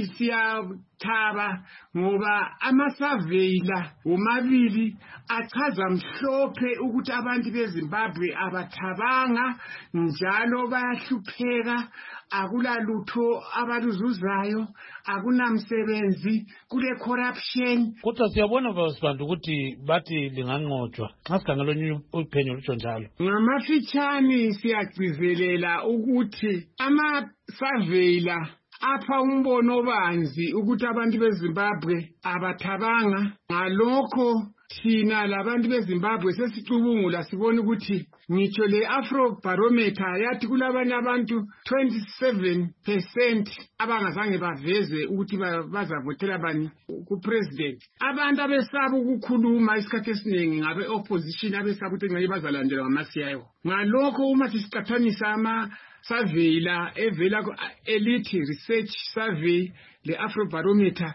siyathaba ngoba amasurveyila omabili achaza mhlophe ukuthi abantu beZimbabwe abathabanga njalo bayahlupheka, akulalutho abaluzuzayo, akunamsebenzi, kule corruption. Kodwa siyabona babantu ukuthi bathi linganqotshwa xa sikhangela uphenyo lutsho njalo. Ngamafitshane siyagcizelela ukuthi ama-surveyila apha umbono obanzi ukuthi abantu beZimbabwe abathabanga. Ngalokho thina labantu beZimbabwe sesicubungula sibona ukuthi ngitsho le Afrobarometer yathi kulabanye abantu twenty-seven percent abangazange baveze ukuthi bazavotela bani ku-president. Abantu abesaba ukukhuluma isikhathi esiningi ngabe opposition abesaba ukuthi ngeke bazalandela ngamasiyayo. Ngalokho uma sisiqathanisa ama survey la evela Elite Research Survey le Afrobarometer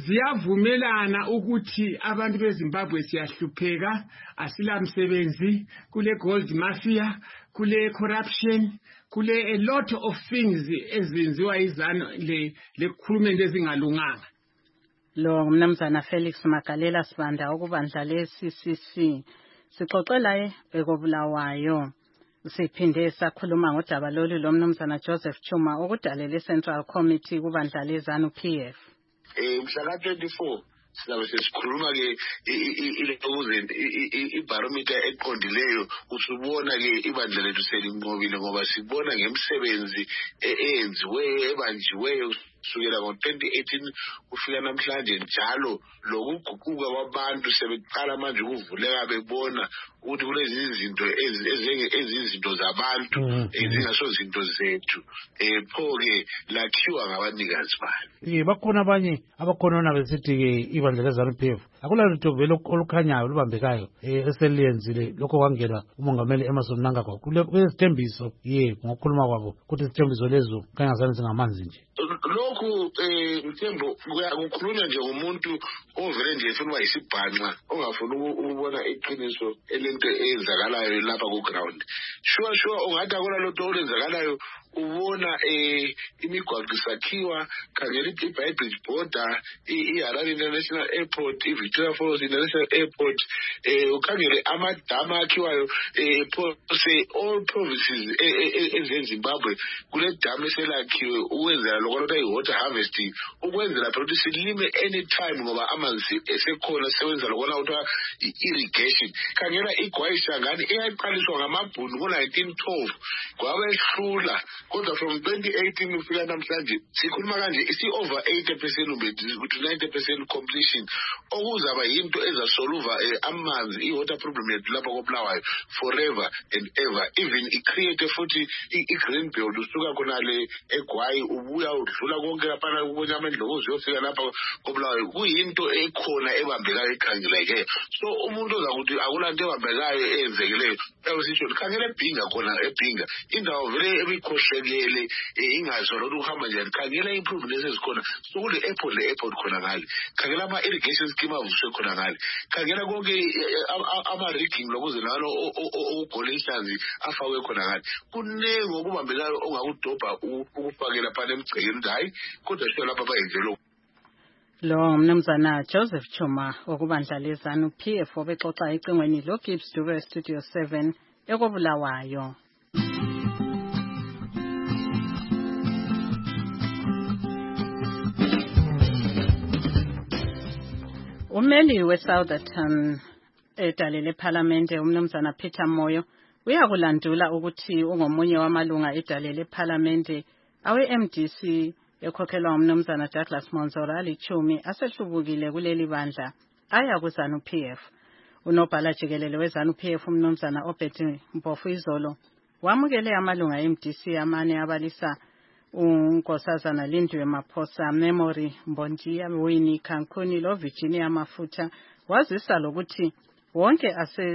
ziyavumelana ukuthi abantu beZimbabwe siyahlupheka, asilamsebenzi, kule gold mafia, kule corruption, kule a lot of things ezenziwa izanu le lekhulumende ezingalunganga. Lo mnumzana Felix Magalela Sibanda okubandla le-C C C. Sixoxela ekobulawayo. Siphinde sakhuluma ngodaba lolu lomnumzana Joseph Chuma okudalela iCentral Committee kubandla leZANU-P F. Eh mhla twenty-four sizabe sesikhuluma ke ibarometer eqondileyo usubona ke ibandla lethu selinqobile ngoba sibona ngemsebenzi eyenziwe ebanjiweyo kusukela ngo-twenty eighteen kufika namhlanje njalo lokuguquka kwabantu sebeqala manje ukuvuleka bebona ukuthi kulezi izinto ezizinto zabantu ezingaso zinto zethu eh pho ke lakhiwa ngabanikazi balo. Eh bakhona abanye abakhona besithi ke ibandla leZANU-P F akulalutho vele olukhanyayo olubambekayo eh eseliyenzile lokho kwangela umongameli Emmerson Mnangagwa kule kwesithembiso ye ngokukhuluma kwabo ukuthi isithembiso lezo kangazange singamanzi nje. Lokhu eh mthembo kukhulunywa nje umuntu ovele nje efuna ukuba yisibhanqa ongafuna ukubona iqiniso elento eyenzakalayo lapha ku ground. Sure sure ungathi akula lonto olenzakalayo ubona eh imigwaqo isakhiwa, khangela i-Bridge border, i-Harare International Airport, i-Victoria Falls International Airport, eh ukhangele amadama akhiwayo eh phose all provinces eZimbabwe kule dam eselakhiwe ukwenzela lokho lotha i-water harvesting ukwenzela ukuthi silime anytime ngoba amanzi esekhona sewenza lokho lotha i-irrigation. Khangela iGwayishangani eyaqaliswa ngamabhunu ngo-nineteen twelve kwabe ehlula kodwa from twenty eighteen ufika namhlanje sikhuluma kanje isi over eighty percent to ninety percent completion okuzaba yinto ezasoluva amanzi i-water problem yethu lapha koBulawayo forever and ever. Even i-create futhi i-green belt usuka khona le eGwayi ubuya udlula konke lapha ubonye amandlovu uyofika lapha koBulawayo kuyinto ekhona ebambekayo ekhangeleke. So umuntu ozakuthi akulanto ebambekayo eyenzekileyo ayosisho khangela eBhinga khona eBhinga indawo vele ebikhohlekele ingazo lo ukuhamba njani khangela improvements ezikhona sokule airport le airport khona ngale khangela ama irrigation scheme avuswe khona ngale khangela konke ama rigging lokuze nalo ukugole inhlanzi afakwe khona ngale kunenge okubambekayo ongakudobha ukufakela phana emgcekeni hayi kodwa sho lapha bayenzelo. Lo mnumzana Joseph Chuma okubandla leZANU-P F obexoxa ecingweni lo Gibbs Dube Studio seven ekobulawayo. Umeli weSoutherton edale leParlamente umnumzana Peter Moyo uyakulandula ukuthi ungomunye wamalunga edale leParlamente awe-M D C ekhokhelwa umnumzana Douglas Monzora alichumi asehlubukile kuleli bandla aya kuZANU-P F. Unobhala jikelele weZANU-P F umnumzana Obed Mpofu Izolo wamukele amalunga e-M D C amane abalisa uNkosazana Lindwe Maphosa, Memory Mbondiya, Winnie Kankuni lo Virginia Mafutha wazisa lokuthi wonke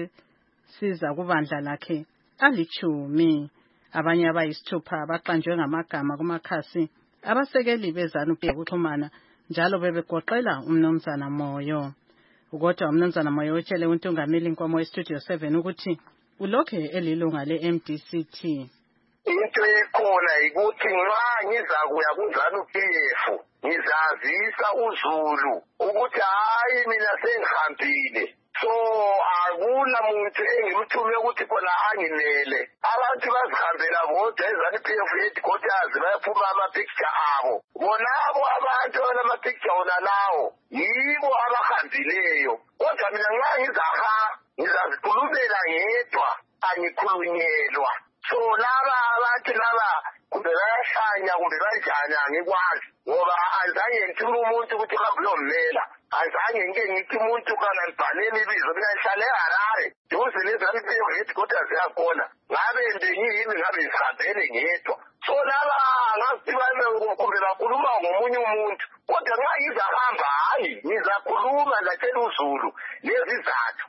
asesiza kubandla lakhe alichumi. Abanye abayisithupha abaqanjwe ngamagama kumakhasi abasekeli beZANU-P F ukuxhumana njalo bebegoqela umnumzana Moyo. Ukodwa umnumzana Moyo utshele uNtungameli Nkomo e-Studio seven ukuthi ulokhe elilunga le-M D C T. Into ekhona ukuthi nxa ngizakuya kuZANU-P F ngizazisa uZulu ukuthi hayi mina sengihambile, so akuna muntu engimthume ukuthi khona angimele. Abantu bazihambela bodwa eZANU-P F headquarters bayaphuma ama-picture abo. Bonabo abantu abanama-picture wona lawo yibo abahambileyo. Kodwa mina nxa ngizaha ngizazikhulumela ngedwa, angikhulunyelwa. So laba abantu laba kumbe bayahlanya kumbe banjani angikwazi, ngoba azange ngithume umuntu ukuthi kabulommela, azange ngike ngithi umuntu kana ngibhalele ibizo. Mina ngihlale eHarare duze neZANU-P F headquarters yakhona, ngabe ngiyimi ngabe ngihambele ngedwa. So laba ngasithi kumbe bakhuluma ngomunye umuntu, kodwa nxa ngizahamba hayi ngizakhuluma ngatshela uZulu lezizathu.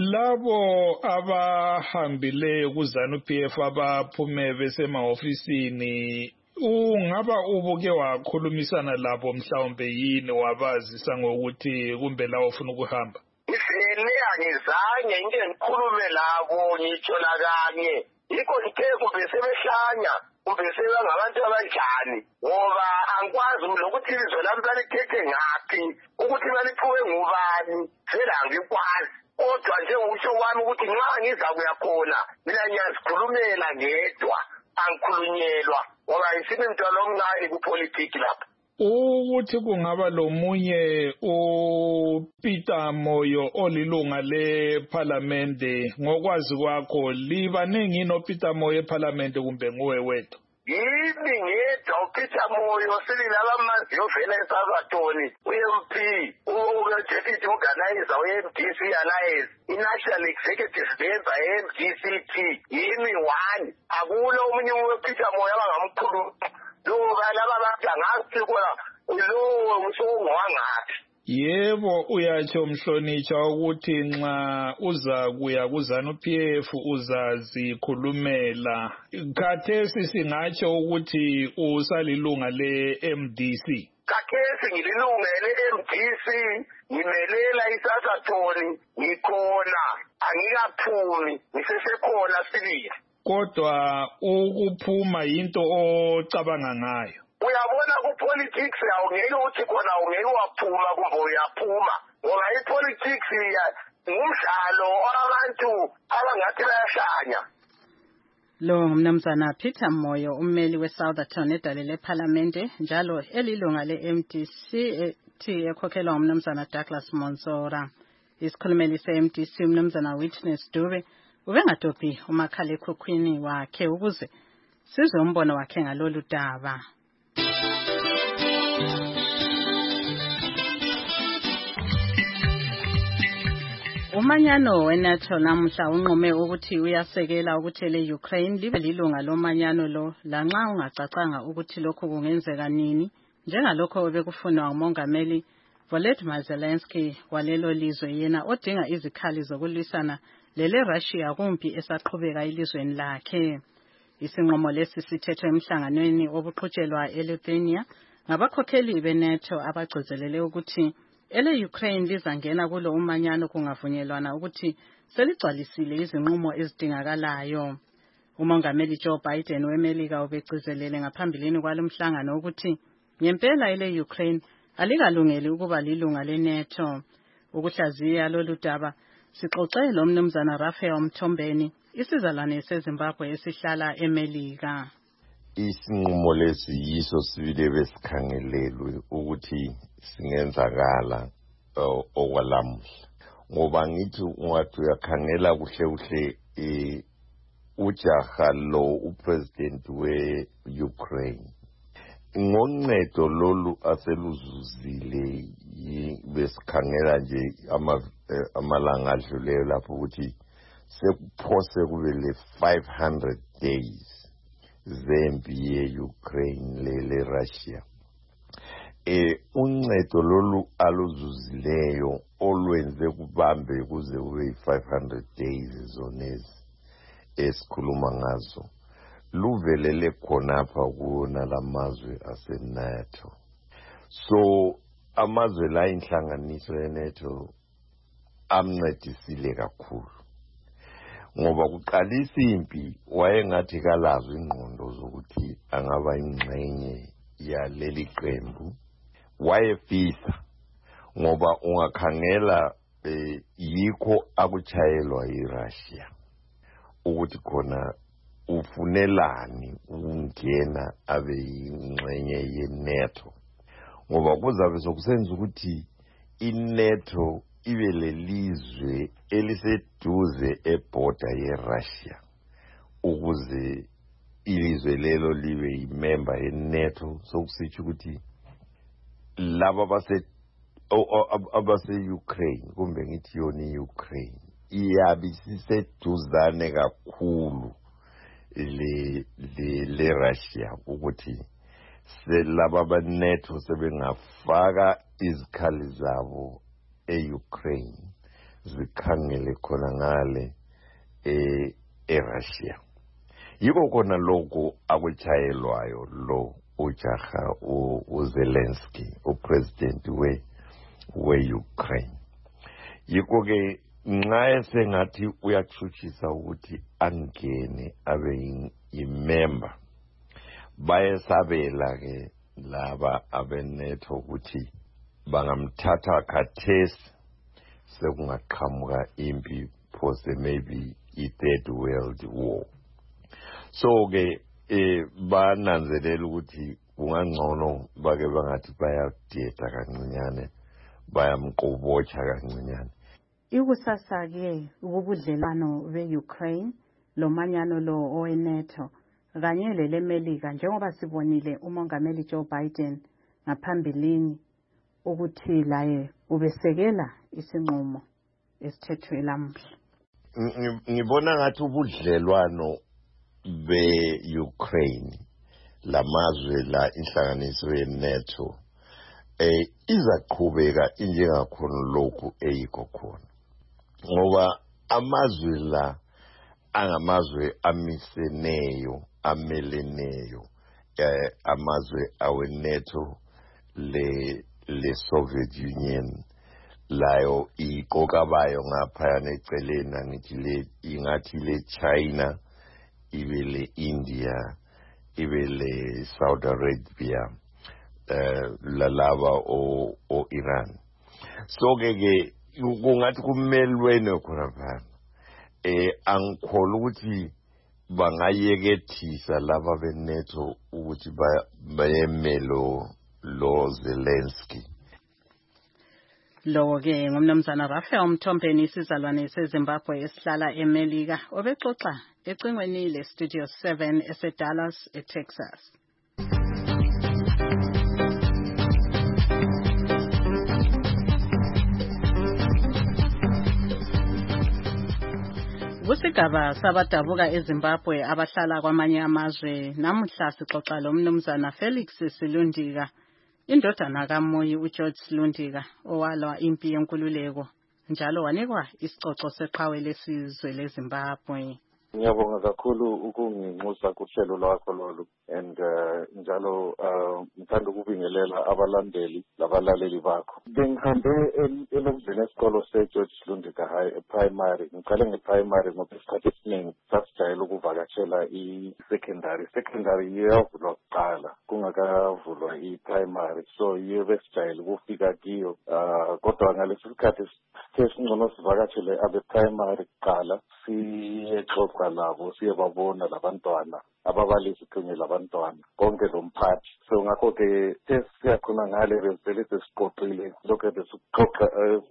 Labo abahambileyo kuZANU-P F abaphume besemahofisini, ungaba ubuke wakhulumisana labo mhlawumbe yini wabazisa ngokuthi kumbe lawo ufuna ukuhamba? Ngifele angizange ngike ngikhulume labo ngitsho lakanye. Yikho ngithe kumbe sebehlanya kumbe sebangabantu abanjani, ngoba angikwazi lokuthi izwe lami balithethe ngaphi, ukuthi baliphuwe ngubani, phela angikwazi. Kodwa nje usho wami ukuthi nxa ngizakuya khona mina ngiyazikhulumela ngedwa, angikhulunyelwa, ngoba isimi mntwana omncane kupolitiki lapha. Ukuthi kungaba lomunye uPeter Moyo olilunga leParlamente, ngokwazi kwakho libaningi noPeter Moyo eParlamente kumbe nguwe wedwa? Yimi ngedwa uPeter Moyo, sililaba amaziyo vele eSabatoni, u-M P, u-Deputy Organizer we-M D C Alliance, i-National Executive Member ye-M D C T, yimi one. Akula omunye uPeter Moyo abangamkhuluma. Loba laba bantu angazi kuba lo usongwangaphi. Yebo, uyatsho mhlonitsha ukuthi nxa uza kuya kuZANU-P F uzazikhulumela. Khathesi singatsho ukuthi usalilunga le-M D C. Khathesi ngililunga le-M D C, ngimelela iSabatoni, ngikhona, angikaphumi, ngisesekhona sibili. Kodwa ukuphuma into ocabanga ngayo. Uyabona kupolitics awungeke uthi khona ungeke waphuma kumbe uyaphuma, ngoba ipolitics ngumdlalo abantu abangathi bayahlanya. Lo mnumzana Peter Moyo ummeli weSoutherton edale leParlamente njalo elilunga le-M D C T ekhokhelwa umnumzana Douglas Monzora. Isikhulumeli se-M D C umnumzana Witness Dube ubengadobhi umakhalekhukhwini wakhe ukuze sizwe umbono wakhe ngalolu daba. Umanyano weNATO namuhla unqume ukuthi uyasekela ukuthi le-Ukraine libe lilunga lomanyano lo lanxa ungacacanga ukuthi lokho kungenzeka nini, njengalokho bekufunwa uMongameli Volodymyr Zelensky walelo lizwe, yena odinga izikhali zokulwisana lele Russia kumpi esaqhubeka elizweni lakhe. Isinqumo lesi sithethwe emhlanganweni obuqhutshelwa eLithuania ngabakhokheli beNATO abagcizelele ukuthi ele-Ukraine lizangena kulo umanyano kungavunyelwana ukuthi seligcwalisile izinqumo ezidingakalayo. Umongameli Joe Biden weMelika ubegcizelele ngaphambilini kwalomhlangano ukuthi ngempela ele-Ukraine alikalungeli ukuba lilunga leNATO. Ukuhlaziya lolu daba sixoxe lo mnumzana Raphael Mthombeni, isizalwane seZimbabwe esihlala eMelika. Isinqumo lesi yiso sibile besikhangelelwe ukuthi singenzakala okwalamuhla. ngoba ngithi ungathi uyakhangela kuhle kuhle eh ujaha lo upresident we-Ukraine ngoncedo lolu aseluzuzile besikhangela nje amalanga adluleyo lapho ukuthi sekuphose kube le five hundred days zempi ye-Ukraine le Russia. Eh uncedo lolu aluzuzileyo olwenze kubambe kuze kube five hundred days zonezi esikhuluma ngazo luvelele khonapha kuona lamazwe aseNATO. So amazwe la inhlanganiso yeNATO amncedisile kakhulu ngoba kuqalisa impi wayengathi kalazo ingqondo zokuthi angaba ingxenye yaleli qembu wayefisa ngoba ungakhangela eh, yikho akuchayelwa yiRussia ukuthi khona ufunelani ungena abe ingxenye yeNATO ngoba kuzabe sokusenza ukuthi iNATO ibe lelizwe eliseduze eborder yeRussia ukuze ilizwe lelo libe yimember yeNATO sokusitsho ukuthi laba base abase Ukraine kumbe ngithi yoni Ukraine iyabe siseduzane kakhulu le le le Russia ukuthi selaba baNATO sebengafaka izikhali zabo eUkraine zikhangele khona ngale e eRussia yiko khona lokho akuchayelwayo lo ujaha uZelensky upresident we we-Ukraine yiko ke nxa esengathi uyachuchisa ukuthi angene abe yimember bayesabela ke laba abeNATO ukuthi bangamthatha khathesi sekungaqhamuka impi phose maybe i-third world war. So ke eh bananzelela ukuthi kungangcono bake bangathi bayadeda kancinyane bayamqobotsha kancinyane. Ikusasa ke ubudlelwano be-Ukraine lomanyano lo oweNATO kanye lelemelika njengoba sibonile umongameli Joe Biden ngaphambilini ukuthi laye ubesekela isinqumo esithethwe lamuhla. Ngibona ngathi ubudlelwano be-Ukraine lamazwe la inhlanganiso yeNATO eh izaqhubeka injengakhona lokhu eyikho khona ngoba amazwe la angamazwe amiseneyo ameleneyo eh amazwe aweNATO le le Soviet Union layo iqoka bayo ngapha neceleni angithi le ingathi le China ibele India ibele Saudi Arabia eh lalaba o o Iran so ke kungathi kumelwene khona phana eh angikholwa ukuthi bangayekethisa laba beNATO ukuthi bayemelo lo Zelensky. Lo ke ngumnumzana Raphael Mthombeni isizalwane seZimbabwe esihlala eMelika obexoxa ecingweni le Studio seven eseDallas eTexas. Kusigaba sabadabuka eZimbabwe abahlala kwamanye amazwe namuhla sixoxa lo mnumzana Felix Silundika indodana kaMoyi uGeorge Silundika owalwa impi yenkululeko njalo wanikwa isicoco seqhawe lesizwe leZimbabwe. Ngiyabonga kakhulu ukunginxusa kuhlelo lwakho lolu and njalo ngithanda ukubingelela abalandeli labalaleli bakho. Bengihambe elokuzeni esikolo seGeorge Silundika High ePrimary. Ngiqale ngePrimary ngoba isikhathi esiningi sasijayele ukuvakashela i-secondary. Secondary yavulwa kuqala kungakavulwa i-primary, so yiyo besijayele ukufika kiyo. Kodwa ngalesi sikhathi singcono sivakashele abe-primary kuqala siyexoxa siyaxoxa labo siyebabona labantwana ababalisi kunye labantwana konke lo mphathi. So ngakho-ke siyakhona ngale bezivele sesiqoqile lokhu besikuxoxa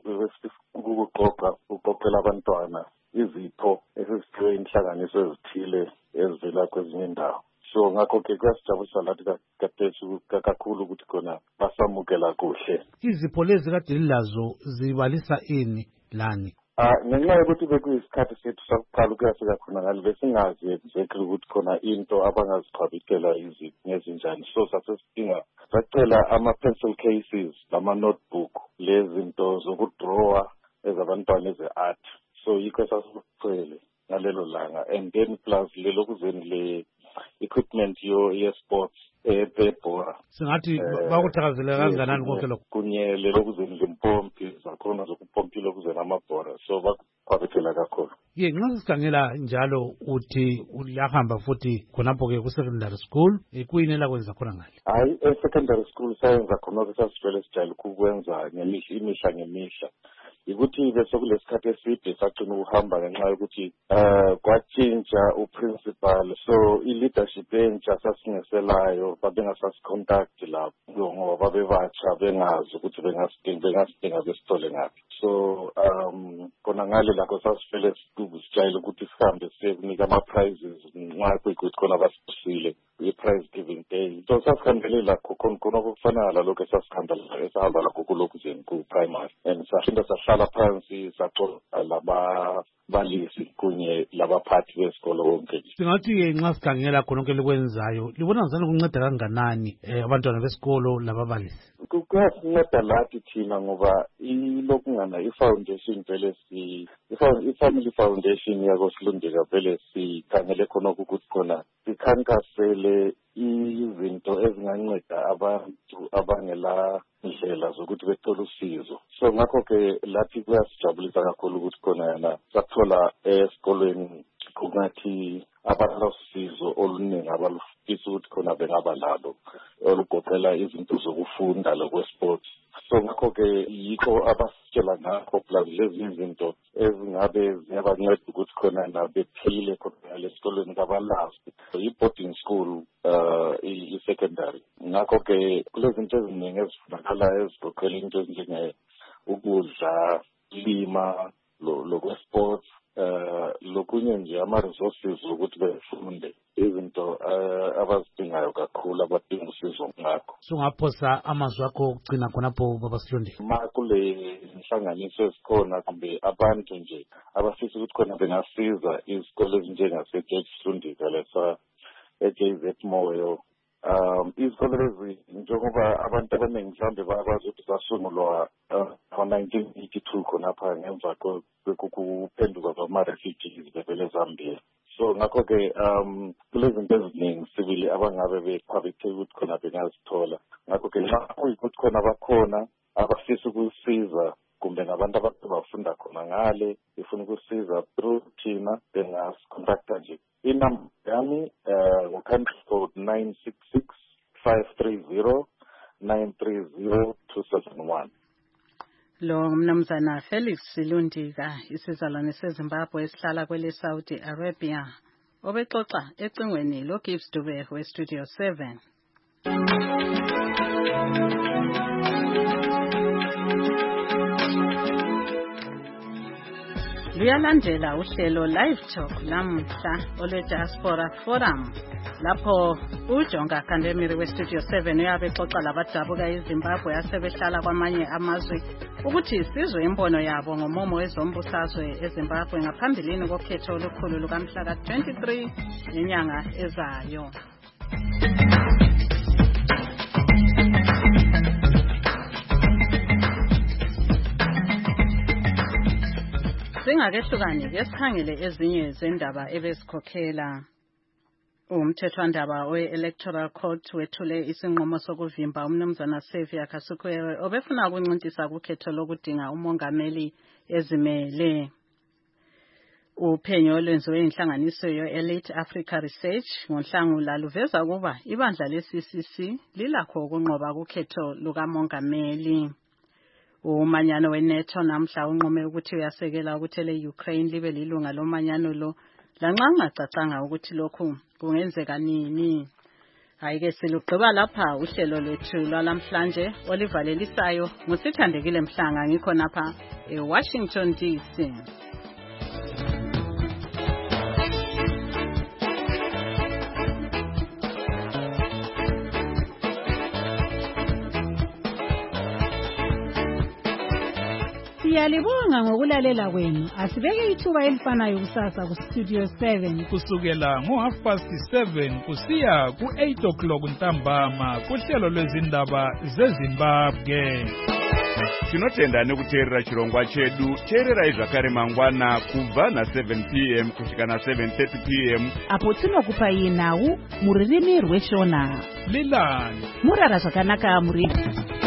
ukuxoxa uqoqela abantwana izipho esiziphiwe inhlanganiso ezithile ezivela kwezinye indawo. So ngakho-ke kuyasijabulisa lathi katethu kakhulu ukuthi khona basamukela kuhle. Izipho lezi kade lilazo zibalisa ini lani? Ah, ngenxa yokuthi bekuyisikhathi sethu sakuqala ukuyafika khona ngale besingazi exactly ukuthi khona into abangaziqhabikela izinto so sasesidinga sacela ama-pencil cases lama-notebook lezinto zokudrawa ezabantwana eze-art. So yikho sasikucele ngalelo langa, and then plus lelokuzeni le equipment yo ye-sports ebhora singathi bakuthakazela kanganani konke lokho kunye lelokuzeni lempompi zakhona zokupompi lokuzeni amabhora, so bakuqhabekela kakhulu. Ye nxa sikhangela njalo uthi uyahamba futhi khonapho-ke ku-secondary school kuyini elakwenza khona ngale? Hayi, e-secondary school sayenza khona-ke sasivele sijayele ukukwenza imihla ngemihla. Ukuthi besekulesikhathi eside saqina ukuhamba ngenxa yokuthi um kwatshintsha uprincipal, so i-leadership entsha sasingeselayo babengasasicontact lapho ngoba babebatsha bengazi ukuthi bengasidinga besithole ngaphi. So um khona ngale lakho sasivele sijayele ukuthi sihambe siyekunika ama-prizes nxa kuyikuthi khona basisile i-prize giving day. So sasihambele lakho khona okufana lalokho esasihamba esahamba lakho kulokuzeni ku-primary, and sashinda sahlala phansi saxoxa lababalisi kunye labaphathi besikolo bonke. Singathi-ke nxa sikhangela khononke likwenzayo libona ngizani kunceda kanganani um abantwana besikolo lababalisi? Kuyasinceda lathi thina ngoba ilokungana i-foundation vele i-family foundation yakosilundeka vele sikhangele khonokho ukuthi khona sikhankasele izinto ezinganceda abantu abangela ndlela zokuthi bethole usizo. So ngakho-ke lathi kuyasijabulisa kakhulu ukuthi khona yana sathola esikolweni kungathi abanosizo oluningi abalufisa ukuthi khona bengaba lalo olugoqela izinto zokufunda lokwe-sports. So ngakho-ke yikho abasitshela ngakho plus lezi izinto ezingabe ziyabanceda ukuthi khona na bephile khona lesikolweni kabalazi i-boarding school uh i-secondary. Ngakho-ke kulezinto eziningi ezifunakalayo ezigoqela into ezinjenge ukudla, lima, lokwe-sports, uh lokunye nje ama-resources ukuthi befunde izinto abazidingayo kakhulu abadinga usizo ngakho. So ngaphosa amazwi akho okugcina khonapho baba Silondeka? Ma kule nhlanganiso ezikhona kumbe abantu nje abafisa ukuthi khona bengasiza izikole ezinjengase-J H Silondeka lesa e-J Z Moyo. Um izikole lezi njengoba abantu abaningi mhlawumbe bayakwazi ukuthi zasungulwa ngo-nineteen eighty-two khonapha ngemva kokuphenduka kwama-refugees bevele eZambia. So ngakho-ke um kulezinto eziningi sibili abangabe beqhabitheke ukuthi khona bengazithola. Ngakho-ke nxa kuyikuthi khona bakhona abafisa ukusiza kumbe ngabantu abantu bafunda khona ngale befuna ukusiza through thina bengasicontacta nje. Inamba yami um ngo-country code nine six six five three zero nine three zero two seven one. Lo mnumzana Felix Silondeka isizalwane seZimbabwe esihlala kwele Saudi Arabia obexoxa ecingweni lo Gibbs Dube we Studio seven. Luyalandela uhlelo Live Talk lamhla ole Diaspora Forum lapho uJonga Kandemiri we Studio seven uyabe exoxa labadabuka eZimbabwe asebehlala kwamanye amazwe ukuthi sizwe imbono yabo ngomomo wezombusazwe eZimbabwe ngaphambilini kokhetho olukhulu lukamhla ka twenty-three enyanga ezayo. Singakehlukani ke sikhangele ezinye zendaba ebesikhokhela. Umthethwandaba we-Electoral Court wethule isinqumo sokuvimba umnumzana Xavier Kasukuwere obefuna ukuncintisa kukhetho lokudinga umongameli ezimele. Uphenyo olwenziwe inhlanganiso ye-Elite Africa Research ngoNhlangula luveza ukuba ibandla le-C C C lilakho ukunqoba kukhetho lukamongameli. Umanyano we-NATO namhla unqume ukuthi uyasekela ukuthi le-Ukraine libe lilunga lomanyano lo lanxa ungacacanga ukuthi lokhu kungenzeka nini. Hayi-ke silugqiba lapha uhlelo lwethu lwalamhlanje olivalelisayo ngusithandekile Mhlanga ngikho napha eWashington D C. Siyalibonga ngokulalela kwenu. Asibeke ithuba elifanayo kusasa ku Studio seven kusukela ngo half past seven kusiya ku eight o'clock ntambama kuhlelo lwezindaba zeZimbabwe. Tinotenda nekuteerera chirongwa chedu. Teererai zvakare mangwana kubva na seven p m kusvika na seven thirty p m apo tinokupai nhau muririmi rweshona. Lilani Murara zvakanaka muri.